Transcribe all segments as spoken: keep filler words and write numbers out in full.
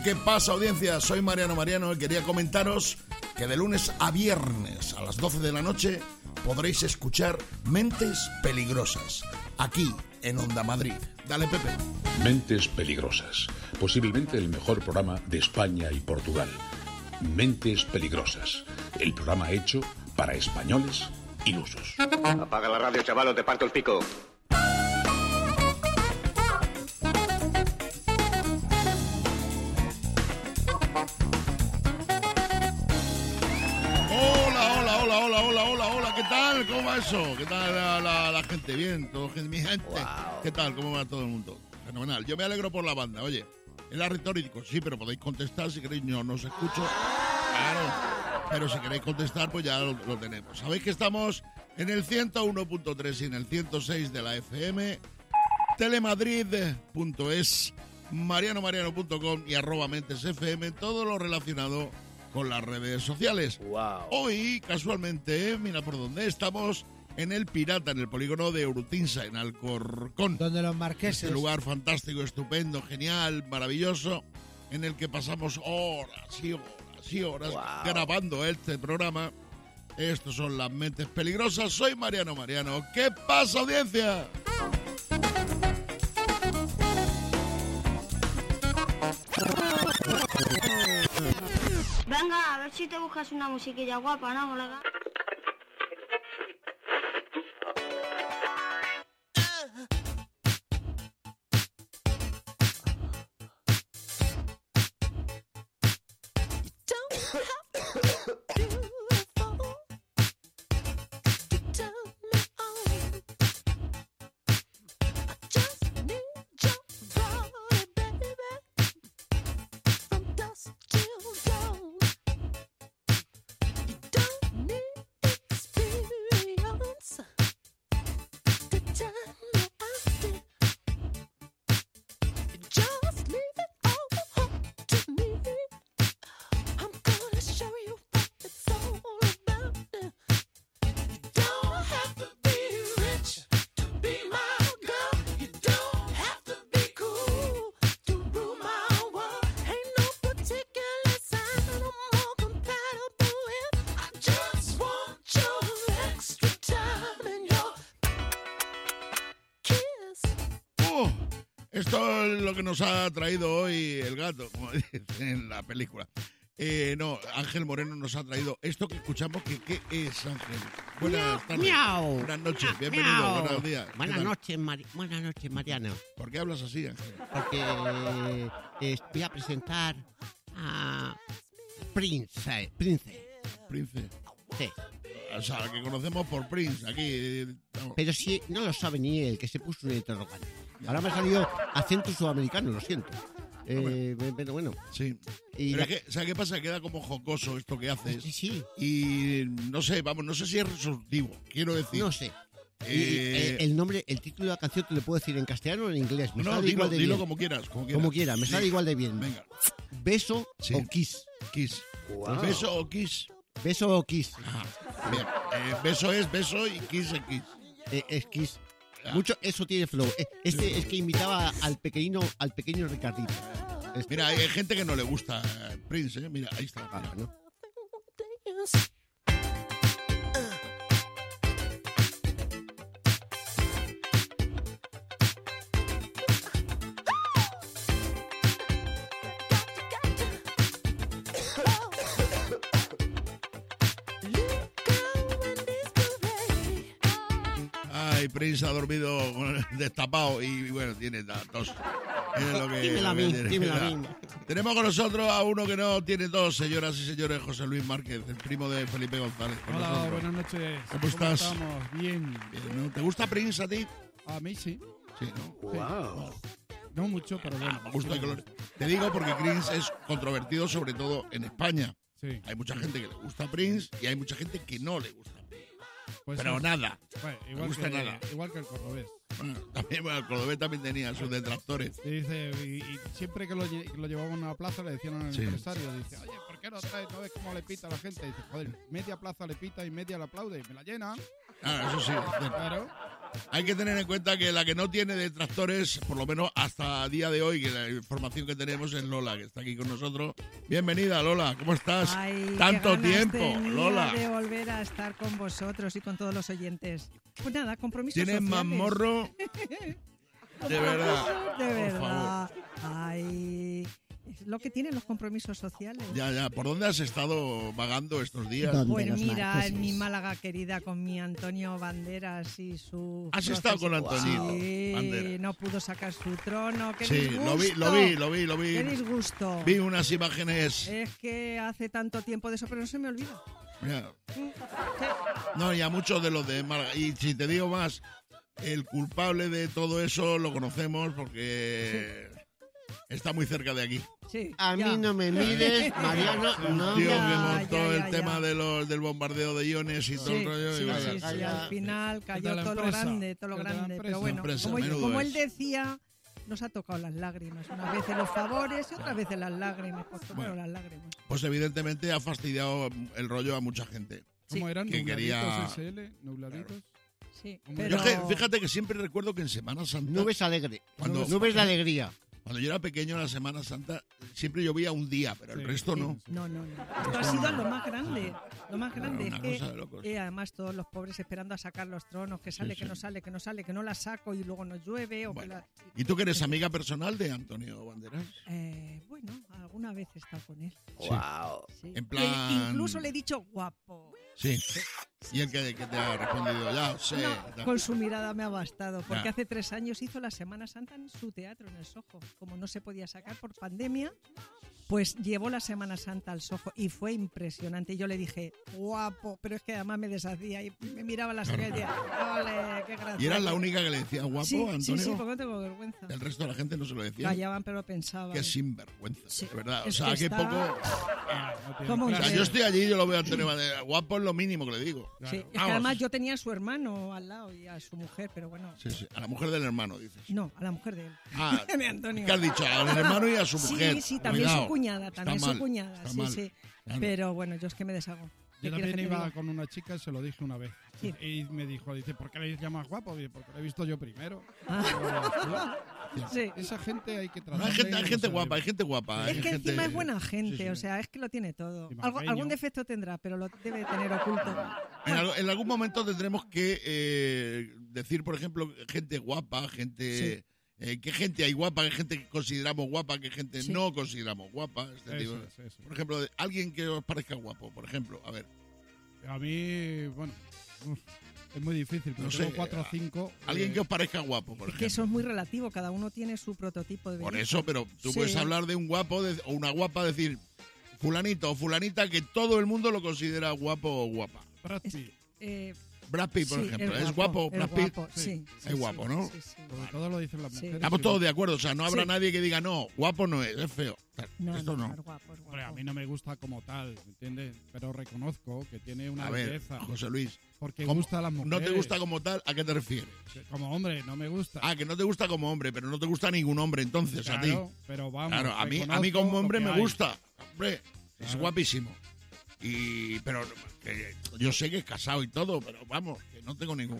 ¿Qué pasa, audiencia? Soy Mariano Mariano y quería comentaros que de lunes a viernes a las doce de la noche podréis escuchar Mentes Peligrosas, aquí en Onda Madrid. Dale, Pepe. Mentes Peligrosas, posiblemente el mejor programa de España y Portugal. Mentes Peligrosas, el programa hecho para españoles ilusos. Apaga la radio, chaval, o te parto el pico. ¿Qué tal? ¿Cómo va eso? ¿Qué tal la, la, la gente? Bien, todo, mi gente. Wow. ¿Qué tal? ¿Cómo va todo el mundo? Fenomenal. Yo me alegro por la banda. Oye, era retórico, sí, pero podéis contestar si queréis. No, no os escucho. Claro. Pero si queréis contestar, pues ya lo, lo tenemos. Sabéis que estamos en el ciento uno punto tres y en el ciento seis de la F M, telemadrid punto es, mariano mariano punto com y arroba mentes F M, todo lo relacionado con las redes sociales. Wow. Hoy, casualmente, mira por dónde estamos, en el Pirata, en el polígono de Urutinsa, en Alcorcón. Donde los marqueses. Este lugar fantástico, estupendo, genial, maravilloso, en el que pasamos horas y horas y horas wow. grabando este programa. Estos son las Mentes Peligrosas. Soy Mariano Mariano. ¿Qué pasa, audiencia? Venga, a ver si te buscas una musiquilla guapa, ¿no, colega? Esto es lo que nos ha traído hoy el gato, como dicen en la película. Eh, no, Ángel Moreno nos ha traído esto que escuchamos. Que, ¿Qué es, Ángel? Buenas tardes. Miau. Buenas noches, Miau. bienvenido, Miau. buenos días. Buenas noches, Mari buenas noches, Mariano. ¿Por qué hablas así, Ángel? Porque eh, eh, voy a presentar a Prince. Prince. Prince. Sí. O sea, que conocemos por Prince, aquí. No. Pero si no lo sabe ni él, que se puso un interrogante. Ahora me ha salido acento sudamericano, lo siento. Eh, pero bueno. Sí. Y pero la... es que, ¿sabes qué pasa? Queda como jocoso esto que haces. Sí, sí. Y no sé, vamos, no sé si es resolutivo, quiero decir. No sé. Eh... Y, y, el nombre, el título de la canción te lo puedo decir en castellano o en inglés. Me no, sale dilo, igual de dilo bien. como quieras, como quieras. Como quiera, me sí. sale igual de bien. Venga. Beso sí. o kiss. Kiss. Wow. Beso o kiss. Beso o kiss. Ajá. Bien. Eh, beso es beso y kiss es kiss. Eh, es kiss. Ah. Mucho, eso tiene flow. Este sí. Es que invitaba al pequeño, al pequeño Ricardito. Este. Mira, hay gente que no le gusta Prince, ¿eh? Mira, ahí está. Ah, ¿no? Ay, Prince ha dormido destapado y bueno, tiene tos. Es lo que, dímelo a mí, dímelo a mí. Tenemos con nosotros a uno que no tiene tos, señoras y señores, José Luis Márquez, el primo de Felipe González. Hola, nosotros. buenas noches. ¿Cómo, ¿Cómo estás? estamos? Bien. Bien, ¿no? ¿Te gusta Prince a ti? A mí sí. Sí, ¿no? Wow. No mucho, pero bueno. Ah, me gusta que lo... Te digo porque Prince es controvertido, sobre todo en España. Sí. Hay mucha gente que le gusta Prince y hay mucha gente que no le gusta Prince. Pues pero es... nada. Bueno, igual, no me gusta que, nada. igual que el cordobés. Bueno, también, bueno, el cordobés también tenía sus detractores. Y dice, y, y siempre que lo, lle- que lo llevaban a una plaza le decían al Sí. empresario, dice, oye, ¿por qué no traes? ¿No ves cómo le pita a la gente? Y dice, joder, media plaza le pita y media le aplaude. Me la llenan. Ah, eso sí, es cierto. Claro. Hay que tener en cuenta que la que no tiene detractores, por lo menos hasta el día de hoy, que la información que tenemos es Lola, que está aquí con nosotros. Bienvenida, Lola, ¿cómo estás? Ay, Tanto qué ganas tiempo, tenía Lola. de volver a estar con vosotros y con todos los oyentes. Pues nada, compromisos Tienes sociales. más morro. De verdad. De por verdad. Ay, es lo que tienen los compromisos sociales. Ya, ya. ¿Por dónde has estado vagando estos días? ¿Dónde Pues los mira, marqueses? en mi Málaga querida con mi Antonio Banderas y su... ¿Has estado con Antonio Sí, Banderas? no pudo sacar su trono. ¡Qué Sí, disgusto! lo vi, lo vi, lo vi, lo vi. ¡Qué disgusto! Vi unas imágenes. Es que hace tanto tiempo de eso, pero no se me olvida. Mira. No, y a muchos de los de Málaga. Y si te digo más, el culpable de todo eso lo conocemos porque está muy cerca de aquí. Sí, A ya. mí no me mires, Mariano, no. Tío, Ya, que montó ya, ya, el ya. tema de los, del bombardeo de iones y todo el Sí, rollo. y sí, vaya. sí, sí, Calla. al final de cayó la todo lo empresa, grande, todo lo de la grande. empresa. Pero bueno, Empresa, como, menudo como es. él decía, nos ha tocado las lágrimas. Unas veces los favores y otras veces las lágrimas. Pues primero Bueno. las lágrimas. Pues evidentemente ha fastidiado el rollo a mucha gente. ¿Cómo Sí. eran? Que ¿Nubladitos quería- S L? ¿Nubladitos? Sí, Hombre, pero... Yo es que, fíjate que siempre recuerdo que en Semana Santa, Nubes alegre. Cuando- Nubes de alegría. cuando yo era pequeño en la Semana Santa, siempre llovía un día, pero el Sí. resto no. No, no, no. Esto ha sido lo más grande. Lo más grande Una es que cosa de locos. eh, además todos los pobres esperando a sacar los tronos, que sale, Sí, que sí. no sale, que no sale, que no la saco y luego no llueve. O Bueno. que la... ¿Y tú que eres amiga personal de Antonio Banderas? Eh, bueno, alguna vez he estado con él. Wow. Sí. En plan- Y incluso le he dicho guapo. Sí. ¿Y el que, que te ha respondido? Ya sé. No, ya. con su mirada me ha bastado, porque Ya. hace tres años hizo la Semana Santa en su teatro, en el Soho. Como no se podía sacar por pandemia, pues llevó la Semana Santa al Soho y fue impresionante. Y yo le dije, guapo, pero es que además me deshacía y me miraba la serie y decía, ole, qué gracioso. ¿Y eras la única que le decía guapo, sí, Antonio? Sí, sí, porque no tengo vergüenza. El resto de la gente no se lo decía. Callaban, pero pensaban. Qué sinvergüenza, Sí. de verdad. O Es sea, que qué está- poco... Ah, no tiene ¿Cómo O clase. sea, dice? yo estoy allí y yo lo veo a Antonio Banderas. Guapo es lo mínimo que le digo. Sí, es que Vamos. además yo tenía a su hermano al lado y a su mujer, pero bueno. Sí, sí. A la mujer del hermano, dices. No, a la mujer de él. Ah, de Antonio. ¿qué has dicho? Al hermano y a su mujer. Sí, sí, también Cuidado. su cuñada, Está también mal, su cuñada, está sí, mal. sí. Claro. Pero bueno, yo es que me deshago. ¿Qué Yo quieres también que te iba diga? con una chica, se lo dije una vez. Sí. Y me dijo, dice, ¿por qué le llamas guapo? Dice, porque lo he visto yo primero. Ah. Sí. Esa gente hay que No, tratar. hay gente, hay gente guapa, hay gente guapa. hay Es que gente- encima es buena gente, Sí, sí. o sea, es que lo tiene todo. Y Algo- malagueño. algún defecto tendrá, pero lo debe tener oculto. En, al- en algún momento tendremos que eh, decir, por ejemplo, gente guapa, gente... eh, ¿Qué gente hay guapa? ¿Qué gente que consideramos guapa? ¿Qué gente Sí. no consideramos guapa? Este Eso tipo. es, eso es. Por ejemplo, de- alguien que os parezca guapo, por ejemplo. A ver, A mí, bueno, uf, es muy difícil, pero No tengo sé, cuatro o cinco. alguien eh, que os parezca guapo, por Es que ejemplo. eso es muy relativo, cada uno tiene su prototipo de Por belleza. eso, pero tú Sí. puedes hablar de un guapo de- o una guapa, decir fulanito o fulanita que todo el mundo lo considera guapo o guapa. Brad Es- Pitt, Eh, Brad Pitt, por sí, ejemplo. es ¿Es guapo es Brad Pitt? guapo, sí, Sí. sí, Es guapo, sí, ¿no? sí, sí. sobre todo lo dicen las Sí. mujeres. Estamos y- todos de acuerdo, o sea, no habrá Sí. nadie que diga, no, guapo no es, es feo. No, Esto no, no. es guapo, es Hombre, a guapo. mí no me gusta como tal, ¿me entiendes? Pero reconozco que tiene una A ver, belleza. José Luis, Porque ¿cómo? gusta a las mujeres. ¿no te gusta como tal? ¿A qué te refieres? Como hombre, no me gusta. Ah, que no te gusta como hombre, pero no te gusta ningún hombre entonces a ti. Claro, pero vamos. Claro, a mí, a mí reconozco como lo hombre que me hay. gusta. Hombre, es Claro. guapísimo. Y, pero que yo sé que es casado y todo, pero vamos, que no tengo ningún...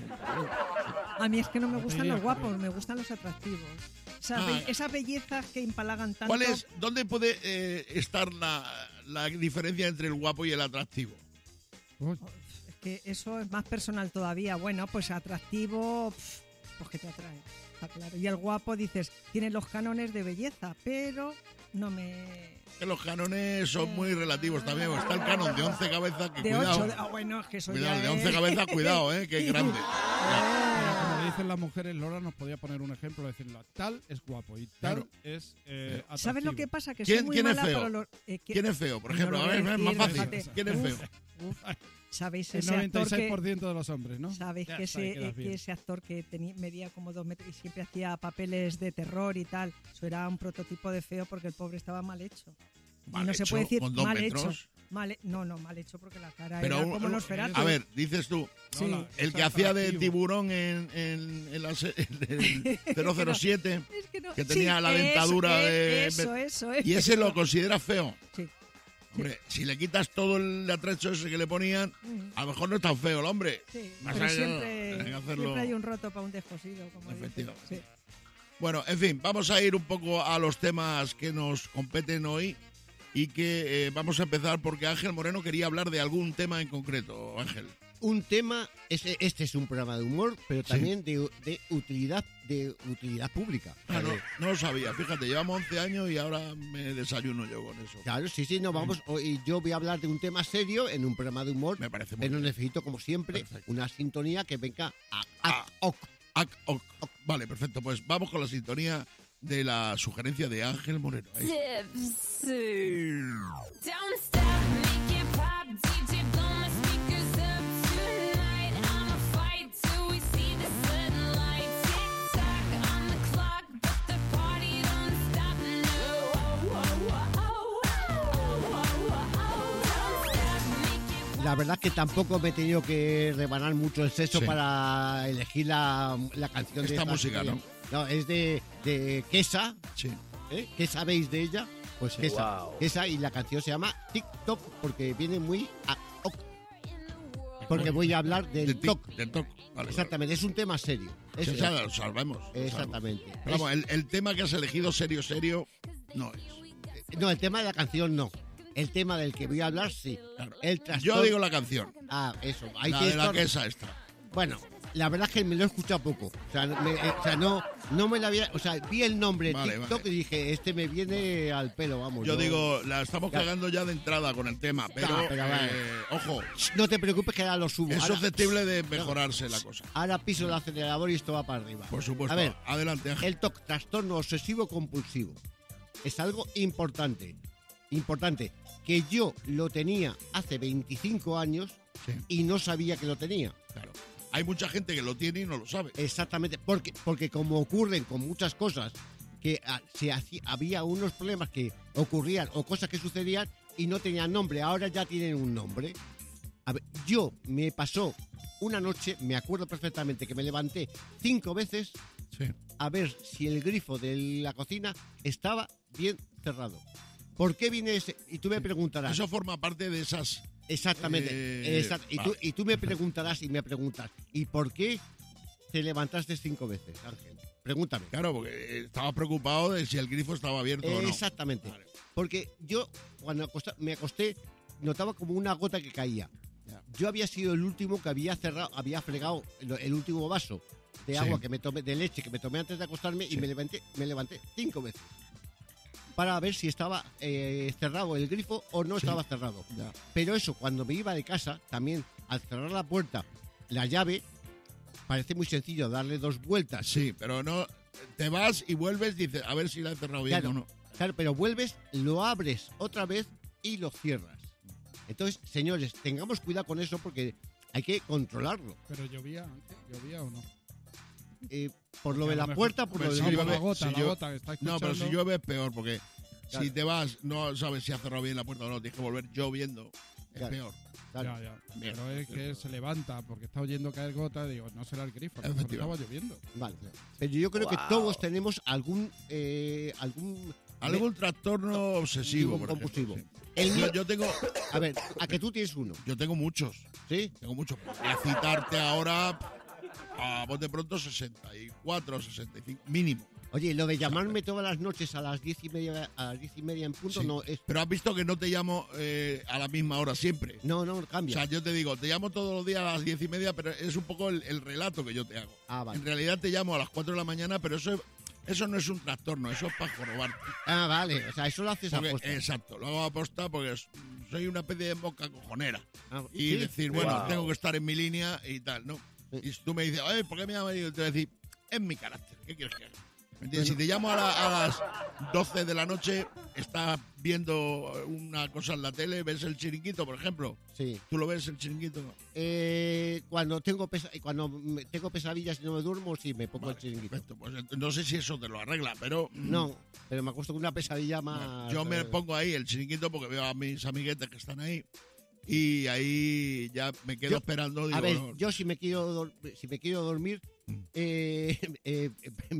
A mí es que no me No te gustan diría los que- guapos, me gustan los atractivos. Esas, Ah. be- esas bellezas que empalagan tanto. ¿Cuál es, dónde puede eh, estar la, la diferencia entre el guapo y el atractivo? Uy, Es que eso es más personal todavía. Bueno, pues atractivo, pf, pues que te atrae, está claro. Y el guapo, dices, tiene los cánones de belleza, pero no me... Que los canones son muy relativos también. Está el canon de once cabezas, que De cuidado. ocho, de- ah, bueno, es que eso Cuidado, ya de es- once cabezas, cuidado, eh, que es grande. pero como dicen las mujeres, Lola nos podía poner un ejemplo, decirlo, tal es guapo y tal Claro. es eh, atractivo. ¿Sabes lo que pasa? Que ¿Quién- soy muy quién es mala feo? para los... eh, que- ¿Quién es feo? Por No ejemplo, lo a ver, voy a es más decir, fácil. fíjate. ¿Quién es feo? Uf, ¿sabéis El ese noventa y actor seis que... por ciento de los hombres, ¿no? Sabéis Ya que está, ahí ese, quedas eh, que bien. ese actor que tenía, medía como dos metros y siempre hacía papeles de terror y tal, eso era un prototipo de feo porque el pobre estaba mal hecho. Mal y no se hecho, puede decir con dos mal metros. hecho. Mal, he- no, no, mal hecho porque la cara Pero era un- como un- Nosferatu. a ver, dices tú, Sí. No, la- el es que hacía de atractivo. tiburón en, en, en la se- en el cero cero siete, Es que, no- que tenía sí, la dentadura eso, de- Eso, eso, eso. y ese lo considera feo. Sí. Hombre, si le quitas todo el atrecho ese que le ponían, Mm. a lo mejor no es tan feo el hombre. Sí, Más pero allá, siempre, hay que hacerlo- siempre hay un roto para un descosido, como dicen. Efectivamente. Sí. Bueno, en fin, vamos a ir un poco a los temas que nos competen hoy y que eh, vamos a empezar porque Ángel Moreno quería hablar de algún tema en concreto, Ángel. Un tema, este, este es un programa de humor, pero Sí. también de, de utilidad de utilidad pública. Ah, no, Eh, no lo sabía, fíjate, llevamos once años y ahora me desayuno yo con eso. Claro, sí, sí, no, vamos. Hoy yo voy a hablar de un tema serio en un programa de humor, Me parece muy pero bien. necesito, como siempre, Perfecto. una sintonía que venga a, Ah. a- ok. Ac, oc, oc. Vale, perfecto, pues vamos con la sintonía de la sugerencia de Ángel Moreno. Ahí está. Don't stop, make it pop, D J blow my speakers up tonight. I'ma fight till we see the sunlight. Tick tock on the clock, but the party don't stop. No, oh, oh, oh, oh, oh, oh, oh. Don't stop, make it La verdad que tampoco me he tenido que rebanar mucho el seso Sí. para elegir la, la canción de Esta música, sintonía. No, es de, de Kesa. Sí. ¿eh? ¿Qué sabéis de ella? Pues Kesa. Kesa, y la canción se llama TikTok porque viene muy a ok. Porque voy a hablar del De tic, TOC. del toc. Vale, Exactamente, es un tema serio. vale. Es- Sí, ya lo sabemos. lo exactamente. sabemos. Pero vamos, el, el tema que has elegido serio, serio, no es. No, el tema de la canción no. El tema del que voy a hablar, sí. Claro. El Yo trastorno- digo la canción, Ah, eso. Hay la que de la estar- quesa esta. Bueno, la verdad es que me lo he escuchado poco. O sea, me- eh, o sea, no, no me la había... O sea, vi el nombre Vale, TikTok vale. y dije, este me viene al pelo, vamos. Yo digo, la estamos Claro. cagando ya de entrada con el tema, pero, Claro, pero vale. eh, ojo, No te preocupes que ahora lo subo. es Ahora- susceptible de mejorarse la cosa. Ahora piso el acelerador y esto va para arriba. Por supuesto. A ver, Adelante, Ángel. el TOC, trastorno obsesivo compulsivo, es algo importante. Importante. Que yo lo tenía hace veinticinco años Sí, y no sabía que lo tenía. claro. Hay mucha gente que lo tiene y no lo sabe. Exactamente. Porque, porque como ocurren con muchas cosas, que ah, se hacía- había unos problemas que ocurrían o cosas que sucedían y no tenían nombre. Ahora ya tienen un nombre. A ver, yo me pasó una noche, me acuerdo perfectamente que me levanté cinco veces Sí. a ver si el grifo de la cocina estaba bien cerrado. ¿Por qué viene ese? Y tú me preguntarás. Eso forma parte de esas. Exactamente. Eh, exact- y, tú, vale. y tú me preguntarás y me preguntas, ¿y por qué te levantaste cinco veces, Ángel? Pregúntame. Claro, porque eh, estaba preocupado de si el grifo estaba abierto o no. Exactamente. Vale. Porque yo, cuando acosta- me acosté, notaba como una gota que caía. Ya. Yo había sido el último que había cerrado, había fregado el, el último vaso de Sí. agua que me tomé, de leche que me tomé antes de acostarme Sí. y me levanté, me levanté cinco veces para ver si estaba eh, cerrado el grifo o no Sí. estaba cerrado. Ya. Pero eso, cuando me iba de casa, también al cerrar la puerta, la llave, parece muy sencillo darle dos vueltas. Sí, pero no. Te vas y vuelves y dices, a ver si la he cerrado bien Claro. o no. Claro, pero vuelves, lo abres otra vez y lo cierras. Entonces, señores, tengamos cuidado con eso porque hay que controlarlo. Pero llovía antes, llovía o no. Eh, por lo Porque de a la lo mejor- puerta, por Hombre, lo si del No, grifo. por la llueve- gota, si la yo- gota que está No, pero si escuchando. llueve es peor, porque Claro. si te vas, no sabes si ha cerrado bien la puerta o no, tienes que volver lloviendo. Es Claro. peor. Claro. Ya, ya. Bien. Pero es que se levanta porque está oyendo caer gota. Digo, no será el grifo, a lo mejor estaba Efectivamente. lloviendo. Vale. Pero yo creo que todos tenemos algún eh, algún Algún trastorno obsesivo, digo, por compulsivo. ejemplo, sí. El Yo, mío- yo tengo, A ver, a que tú tienes uno, yo tengo muchos. ¿sí? Tengo muchos. Voy a citarte ahora a vos de pronto sesenta y cuatro, sesenta y cinco, mínimo. Oye, lo de llamarme todas las noches a las diez y media, a las diez y media en punto, Sí. no es. Pero has visto que no te llamo eh, a la misma hora siempre. No, no O cambia. sea, yo te digo, te llamo todos los días a las diez y media, pero es un poco el, el relato que yo te hago. Ah, vale. En realidad te llamo a las cuatro de la mañana, pero eso, eso no es un trastorno, eso es para jorobarte. Ah, vale. O sea, eso lo haces a Porque- posta. exacto, lo hago a posta porque es- soy una especie de boca cojonera. Ah, Y ¿sí? decir, bueno, tengo que estar en mi línea y tal, ¿no? Sí. Y si tú me dices, oye, ¿por qué me llamas? Yo te voy a decir, es mi carácter, ¿qué quieres que haga? ¿Me entiendes? Si te llamo a, la- a las doce de la noche, estás viendo una cosa en la tele, ves el chiringuito, por ejemplo. Sí. ¿Tú lo ves el chiringuito? Eh, cuando tengo pesa- cuando me- tengo pesadillas y no me duermo, sí, me pongo el chiringuito. Perfecto, pues ent- no sé si eso te lo arregla, pero... mm, No, pero me acuesto con una pesadilla más... Yo me eh, pongo ahí el chiringuito porque veo a mis amiguetes que están ahí y ahí ya me quedo Yo- esperando. Digo, A ver, no, yo si me quiero dor- si me quiero dormir, eh, eh,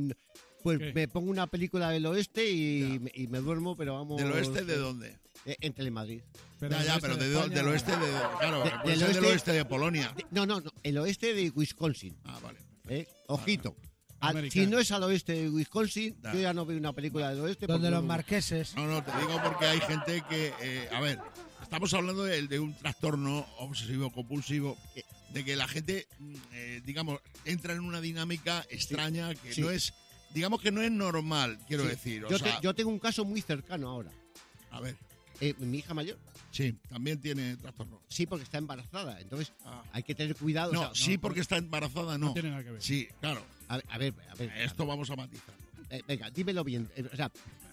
pues ¿Qué? me pongo una película del oeste y, me, y me duermo, pero vamos... ¿Del oeste de dónde? Eh, En Telemadrid. Pero ya, el ya, oeste pero de de do- España- del oeste de... Claro, De- puede del ser del oeste- oeste de Polonia. De- No, no, no, el oeste de Wisconsin. Ah, vale. ¿eh? Ojito. Al- Americano. si no es al oeste de Wisconsin, Da. yo ya no veo una película del oeste. Donde porque los no- marqueses. No, no, te digo porque hay gente que... eh, a ver, estamos hablando de, de un trastorno obsesivo-compulsivo, de que la gente, mm, eh, digamos, entra en una dinámica extraña que Sí. no es... Digamos que no es normal, quiero Sí. decir. O yo, sea, te- yo tengo un caso muy cercano ahora. a ver, Eh, mi hija mayor, sí, también tiene trastorno. sí, porque está embarazada. Entonces, Ah. hay que tener cuidado. No, o sea, sí, porque está embarazada, no. No tiene nada que ver. Sí, claro. a, ver, a ver, a ver, Esto vamos a matizar. eh, venga, dímelo bien. Eh, o sea,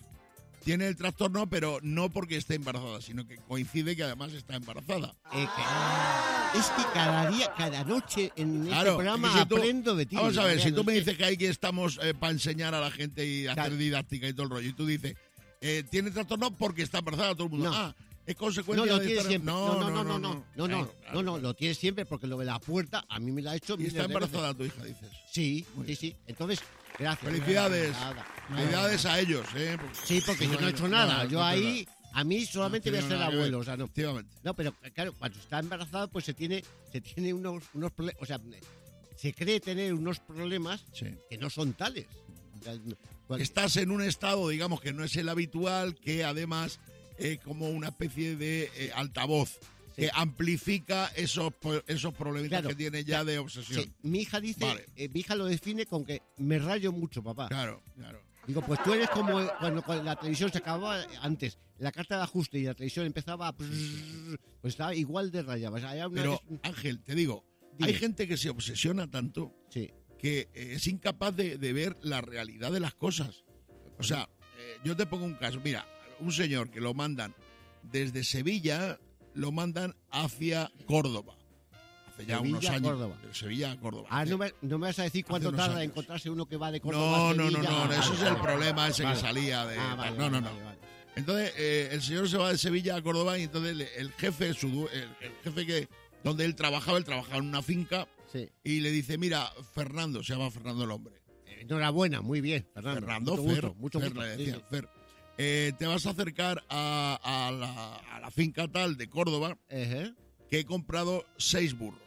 Tiene el trastorno, pero no porque esté embarazada, sino que coincide que además está embarazada. eh, que- es que cada día, cada noche en este Claro, programa es que si tú- aprendo de ti. Vamos a ver, si Mariano, tú me es que- dices que aquí estamos para enseñar a la gente y hacer Claro. didáctica y todo el rollo, y tú dices, eh, tiene trastorno porque está embarazada, todo el mundo, No. ah, es consecuencia No, lo de tiene estar- siempre. No, no, no, no, no, no, no, Claro, no, claro, no, claro. lo tiene siempre porque lo de la puerta a mí me la ha hecho Y miles está de veces. embarazada tu hija, dices. Sí, Muy sí, bien. sí. Entonces, gracias. Felicidades. Nada. Felicidades a ellos, ¿eh? Sí, porque yo no he hecho nada. Yo ahí, a mí solamente voy a tiene ser nada que ver. abuelo, o sea, no. Efectivamente. No, pero claro, cuando está embarazada, pues se tiene, se tiene unos, unos problemas, o sea, se cree tener unos problemas Sí. que no son tales. O sea, cual- Estás en un estado, digamos, que no es el habitual, que además es como una especie de eh, altavoz Sí. que amplifica esos, po- esos problemas Claro. que tiene ya de obsesión. sí, mi hija dice, Vale. eh, mi hija lo define con que me rayo mucho, papá. Claro, claro. Digo, pues tú eres como cuando, cuando la televisión se acababa antes, la carta de ajuste y la televisión empezaba a... Pues estaba igual de rayada. O sea, era una- Pero, es- Ángel, te digo, Dime. hay gente que se obsesiona tanto sí, que eh, es incapaz de, de ver la realidad de las cosas. O sea, eh, yo te pongo un caso. Mira, un señor que lo mandan desde Sevilla, lo mandan hacia Córdoba. Hace ya Sevilla unos a años. Córdoba. De Sevilla a Córdoba. Ah, no me, no me vas a decir cuánto unos tarda en años. encontrarse uno que va de Córdoba No, a no, no, Sevilla. no, Ah, ese es vale, el vale. problema ese Vale. que salía de... Ah, vale, no, no, vale, no. vale. Entonces, eh, el señor se va de Sevilla a Córdoba y entonces le- el jefe, su, du- el, el jefe que donde él trabajaba, él trabajaba en una finca Sí. y le dice, mira, Fernando, se llama Fernando el hombre. Eh, Enhorabuena, muy bien, Fernando. Fernando, mucho Fer, gusto, mucho Fer, gusto. le Sí, decía, sí. Fer. Eh, te vas a acercar a, a la, a la finca tal de Córdoba Ejé. que he comprado seis burros,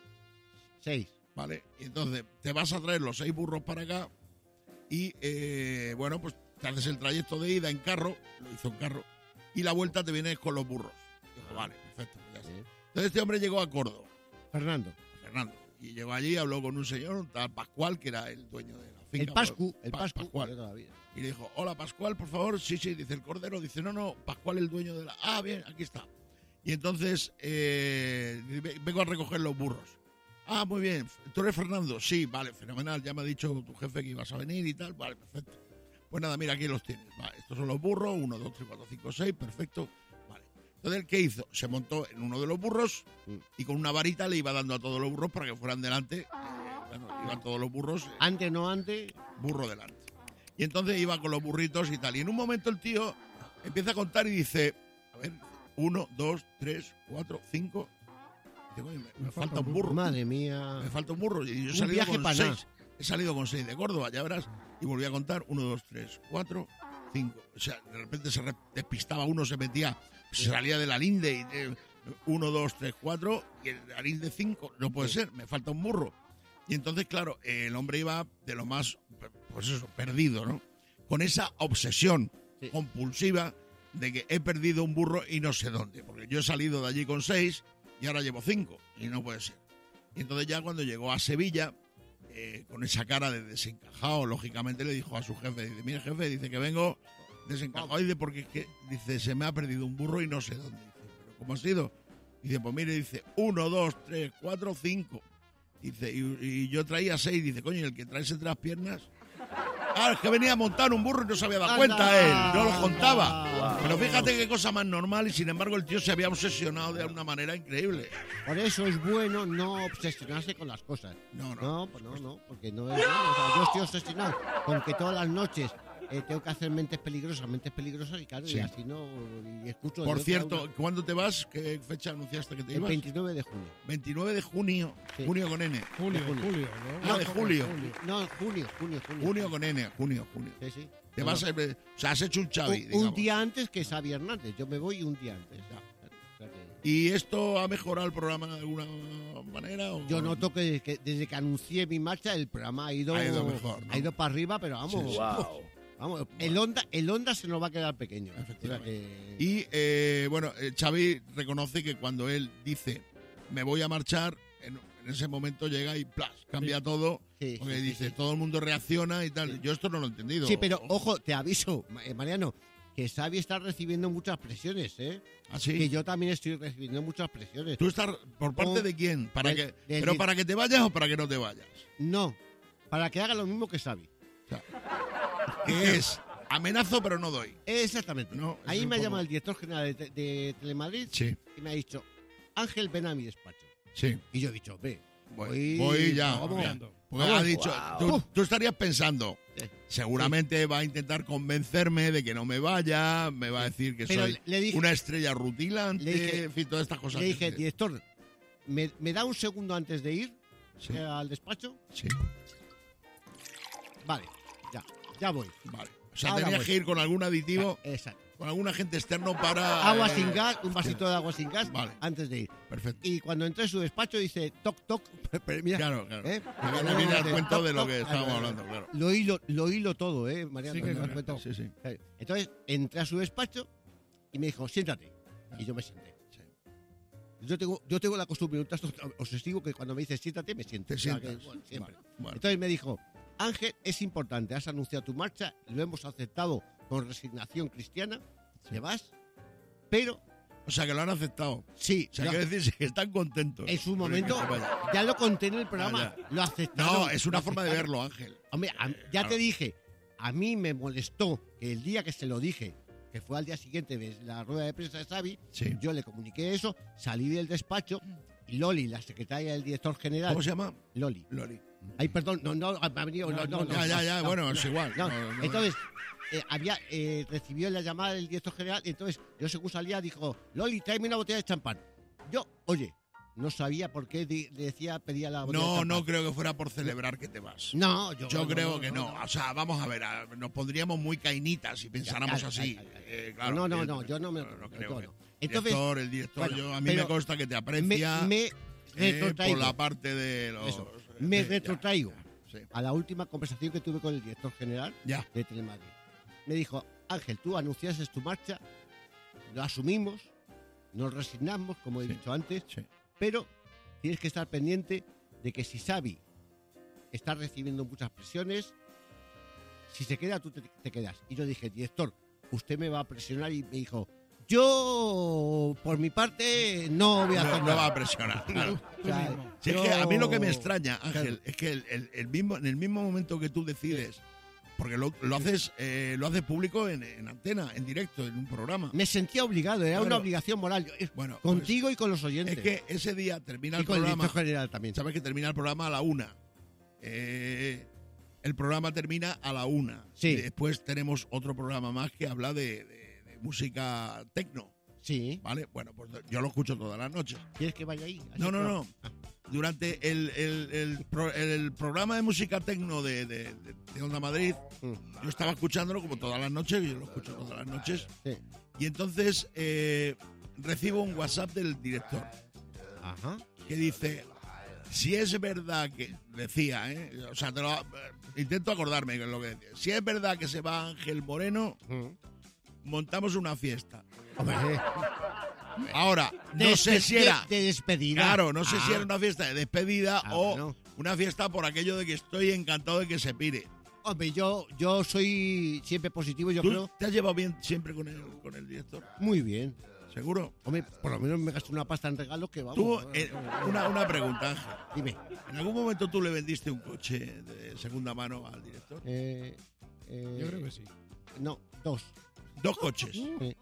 Seis. ¿vale? Y entonces te vas a traer los seis burros para acá y, eh, bueno, pues te haces el trayecto de ida en carro, lo hizo en carro, y la vuelta te vienes con los burros. Dijo, vale, perfecto, ya está. Sí. Entonces este hombre llegó a Córdoba, Fernando. Fernando, y llegó allí, habló con un señor, un tal Pascual, que era el dueño de la finca. El Pascu, el Pa- Pascu. Pascual. de toda la vida. Y le dijo, hola Pascual, por favor. Sí, sí, dice el cordero. Dice, no, no, Pascual el dueño de la... Ah, bien, aquí está. Y entonces, eh, dice, vengo a recoger los burros. Ah, muy bien. ¿Tú eres Fernando? Sí, vale, fenomenal. Ya me ha dicho tu jefe que ibas a venir y tal. Vale, perfecto. Pues nada, mira, aquí los tienes. Vale, estos son los burros. Uno, dos, tres, cuatro, cinco, seis. Perfecto. Vale. Entonces, ¿qué hizo? Se montó en uno de los burros y con una varita le iba dando a todos los burros para que fueran delante. Eh, bueno, iban todos los burros. eh, Antes, no antes. burro delante. Y entonces iba con los burritos y tal. Y en un momento el tío empieza a contar y dice, a ver, uno, dos, tres, cuatro, cinco. Digo, "Oye, me, me falta un burro. Madre mía. Me falta un burro. Y yo he Un salido viaje con para nada. seis. He salido con seis de Córdoba, ya verás. Y volví a contar, uno, dos, tres, cuatro, cinco. O sea, de repente se re- despistaba uno, se metía, se salía de la linde y eh, uno, dos, tres, cuatro, y el de la linde cinco. No puede ser, me falta un burro. Y entonces, claro, el hombre iba de lo más, pues eso, perdido, ¿no? Con esa obsesión Sí. compulsiva de que he perdido un burro y no sé dónde. Porque yo he salido de allí con seis y ahora llevo cinco. Y no puede ser. Y entonces ya cuando llegó a Sevilla, eh, con esa cara de desencajado, lógicamente le dijo a su jefe, dice, mira jefe, dice que vengo desencajado. Dice, porque es que, dice, se me ha perdido un burro y no sé dónde. Dice, ¿pero cómo ha sido? Dice, pues mire, dice, uno, dos, tres, cuatro, cinco. Dice, y, y yo traía seis. Dice, coño, ¿y el que trae entre las piernas? Ah, es que venía a montar un burro y no se había dado Anda, cuenta él, no lo contaba. anda. Pero fíjate qué cosa más normal y sin embargo el tío se había obsesionado de una manera increíble. Por eso es bueno no obsesionarse con las cosas. No, no. No, pues no, no, porque no es bueno. O sea, yo estoy obsesionado con que todas las noches eh, tengo que hacer mentes peligrosas, mentes peligrosas y claro, Sí. y así no. Y escucho. Por yo cierto, una- ¿cuándo te vas? ¿Qué fecha anunciaste que te el ibas? veintinueve de junio. veintinueve de junio. Sí. Junio con N. Julio, de junio. Julio. Ah, de julio. No, junio, junio, junio. Junio con N. Junio, junio. Sí, sí. Te No, vas no. a, o sea, has hecho un Xavi, un, digamos. un día antes que Xavi Hernández. Yo me voy un día antes. Ya. O sea que- ¿Y esto ha mejorado el programa de alguna manera? O Yo noto que desde, que desde que anuncié mi marcha el programa ha ido, Ha ido mejor, ¿no? ha ido para arriba, pero vamos. Sí, sí. Wow. Vamos, el Honda, el Honda se nos va a quedar pequeño. Efectivamente. O sea que- Y eh, bueno, eh, Xavi reconoce que cuando él dice me voy a marchar, en, en ese momento llega y ¡plas! Cambia todo. Sí, Porque sí, sí, dice sí. todo el mundo reacciona y tal. Yo esto no lo he entendido. Sí, pero ojo, te aviso, Ma- eh, Mariano, que Xavi está recibiendo muchas presiones, ¿eh? ¿Así? Que yo también estoy recibiendo muchas presiones. ¿Tú estás por parte Oh, de quién? ¿Para del- que, del- ¿Pero para que te vayas o para que no te vayas? No, para que haga lo mismo que Xavi. ¿Qué es? Amenazo pero no doy. Exactamente. No, es Ahí un me ha poco- llamado el director general de, Te- de Telemadrid Sí, y me ha dicho, Ángel, ven a mi despacho. sí. Y yo he dicho, ve, Voy, voy, voy ya. vamos. Cambiando. Porque Vamos. ha dicho, Wow. tú, tú estarías pensando, Sí. seguramente va a intentar convencerme de que no me vaya, me va a decir que Pero soy le dije- una estrella rutilante, le dije- en fin, todas estas cosas. Le que dije, se- director, ¿me, me da un segundo antes de ir Sí, eh, al despacho? sí, Vale, ya, ya voy. vale. O sea, Ahora tenías voy. que ir con algún aditivo, Exacto. con algún agente externo para... Agua eh, sin gas, un vasito de agua sin gas Vale. antes de ir. Perfecto. Y cuando entré en su despacho dice, toc, toc, pero mira, Claro, claro. ¿eh? Porque no viene al cuento Toc, de lo toc, que claro, estábamos claro. hablando, claro. Lo hilo, lo hilo todo, ¿eh, Mariano? Sí, que ¿Te das no, cuenta? Sí, sí. Eh, Entonces entré a su despacho y me dijo, siéntate. Y yo me senté. Yo tengo, yo tengo la costumbre, un trasto obsesivo, que cuando me dice siéntate, me siento. Te O sea, sientas. que, bueno, siempre. Vale, bueno. Entonces me dijo, Ángel, es importante, has anunciado tu marcha, lo hemos aceptado con resignación cristiana, te vas, pero O sea, que lo han aceptado. sí, O sea, lo- quiere decir que están contentos. en su Por momento, que te vaya. ya lo conté en el programa, Ya, ya. lo aceptaron. No, es una lo forma de aceptaron. verlo, Ángel. Hombre, a- Eh, ya claro. te dije, a mí me molestó que el día que se lo dije, que fue al día siguiente de la rueda de prensa de Xavi, Sí. yo le comuniqué eso, salí del despacho y Loli, la secretaria del director general, ¿Cómo se llama? Loli. Loli. Ay, perdón, no, no, me ha venido, no, no, no, ya, ya, no, ya, no, bueno, no, es igual. no. No, no, Entonces, eh, había eh, recibió la llamada del director general y entonces yo según salía dijo, Loli, tráeme una botella de champán. Yo, oye, no sabía por qué di- le decía, pedía la botella de No, champán. no creo que fuera por celebrar que te vas. No, yo, Yo creo que no. O sea, vamos a ver, a- nos pondríamos muy cainitas si pensáramos Ya, ya, así. ya, ya, ya. Eh, claro, No, no, eh, no, yo no me- no yo creo. no. El Entonces, director, el director, bueno, yo, a mí pero me consta que te me, aprecia me eh, retrotraigo, por la parte de los... Eso. me de- ya, retrotraigo Sí. a la última conversación que tuve con el director general Ya. de Telemadrid. Me dijo, Ángel, tú anunciaste tu marcha, lo asumimos, nos resignamos, como he Sí. dicho antes, Sí. pero tienes que estar pendiente de que si Xavi está recibiendo muchas presiones, si se queda, tú te, te quedas. Y yo dije, director, usted me va a presionar, y me dijo, yo, por mi parte, no voy a No, hacer no nada. va a presionar. claro. O sea, mismo. Si es yo- que a mí lo que me extraña, Ángel, Claro. es que el, el- el mismo, en el mismo momento que tú decides, porque lo, lo haces eh, lo haces público en, en antena, en directo, en un programa. Me sentía obligado, era Claro. una obligación moral. Yo- Bueno, contigo y con los oyentes. Es que ese día termina y el con el programa. director general también. Sabes que termina el programa a la una. Eh, el programa termina a la una. Sí. Y después tenemos otro programa más que habla de, de- de música tecno. Sí. ¿Vale? Bueno, pues yo lo escucho todas las noches. ¿Quieres que vaya ahí? Así No, no, que- no. Durante el, el- el pro- el programa de música tecno de, de, de- de Onda Madrid, Mm, yo estaba escuchándolo como todas las noches, yo lo escucho todas las noches. sí. Y entonces eh, recibo un WhatsApp del director Ajá. que dice, si es verdad que, decía, ¿eh? O sea, te lo, eh, intento acordarme de lo que decía, si es verdad que se va Ángel Moreno, Mm. montamos una fiesta. Hombre, Ahora, no de- sé de- si era... De, de despedida. Claro, no sé Ah, si era una fiesta de despedida ah, o bueno. una fiesta por aquello de que estoy encantado de que se pire. Hombre, yo, yo soy siempre positivo, yo ¿Tú creo. te has llevado bien siempre con el, con el director? Muy bien. ¿Seguro? Hombre, por lo menos me gasto una pasta en regalos que vamos. Tú, eh, una, una pregunta, Ángel. Dime. ¿En algún momento tú le vendiste un coche de segunda mano al director? Eh, Eh, Yo creo que sí. No, dos. Dos coches. Sí.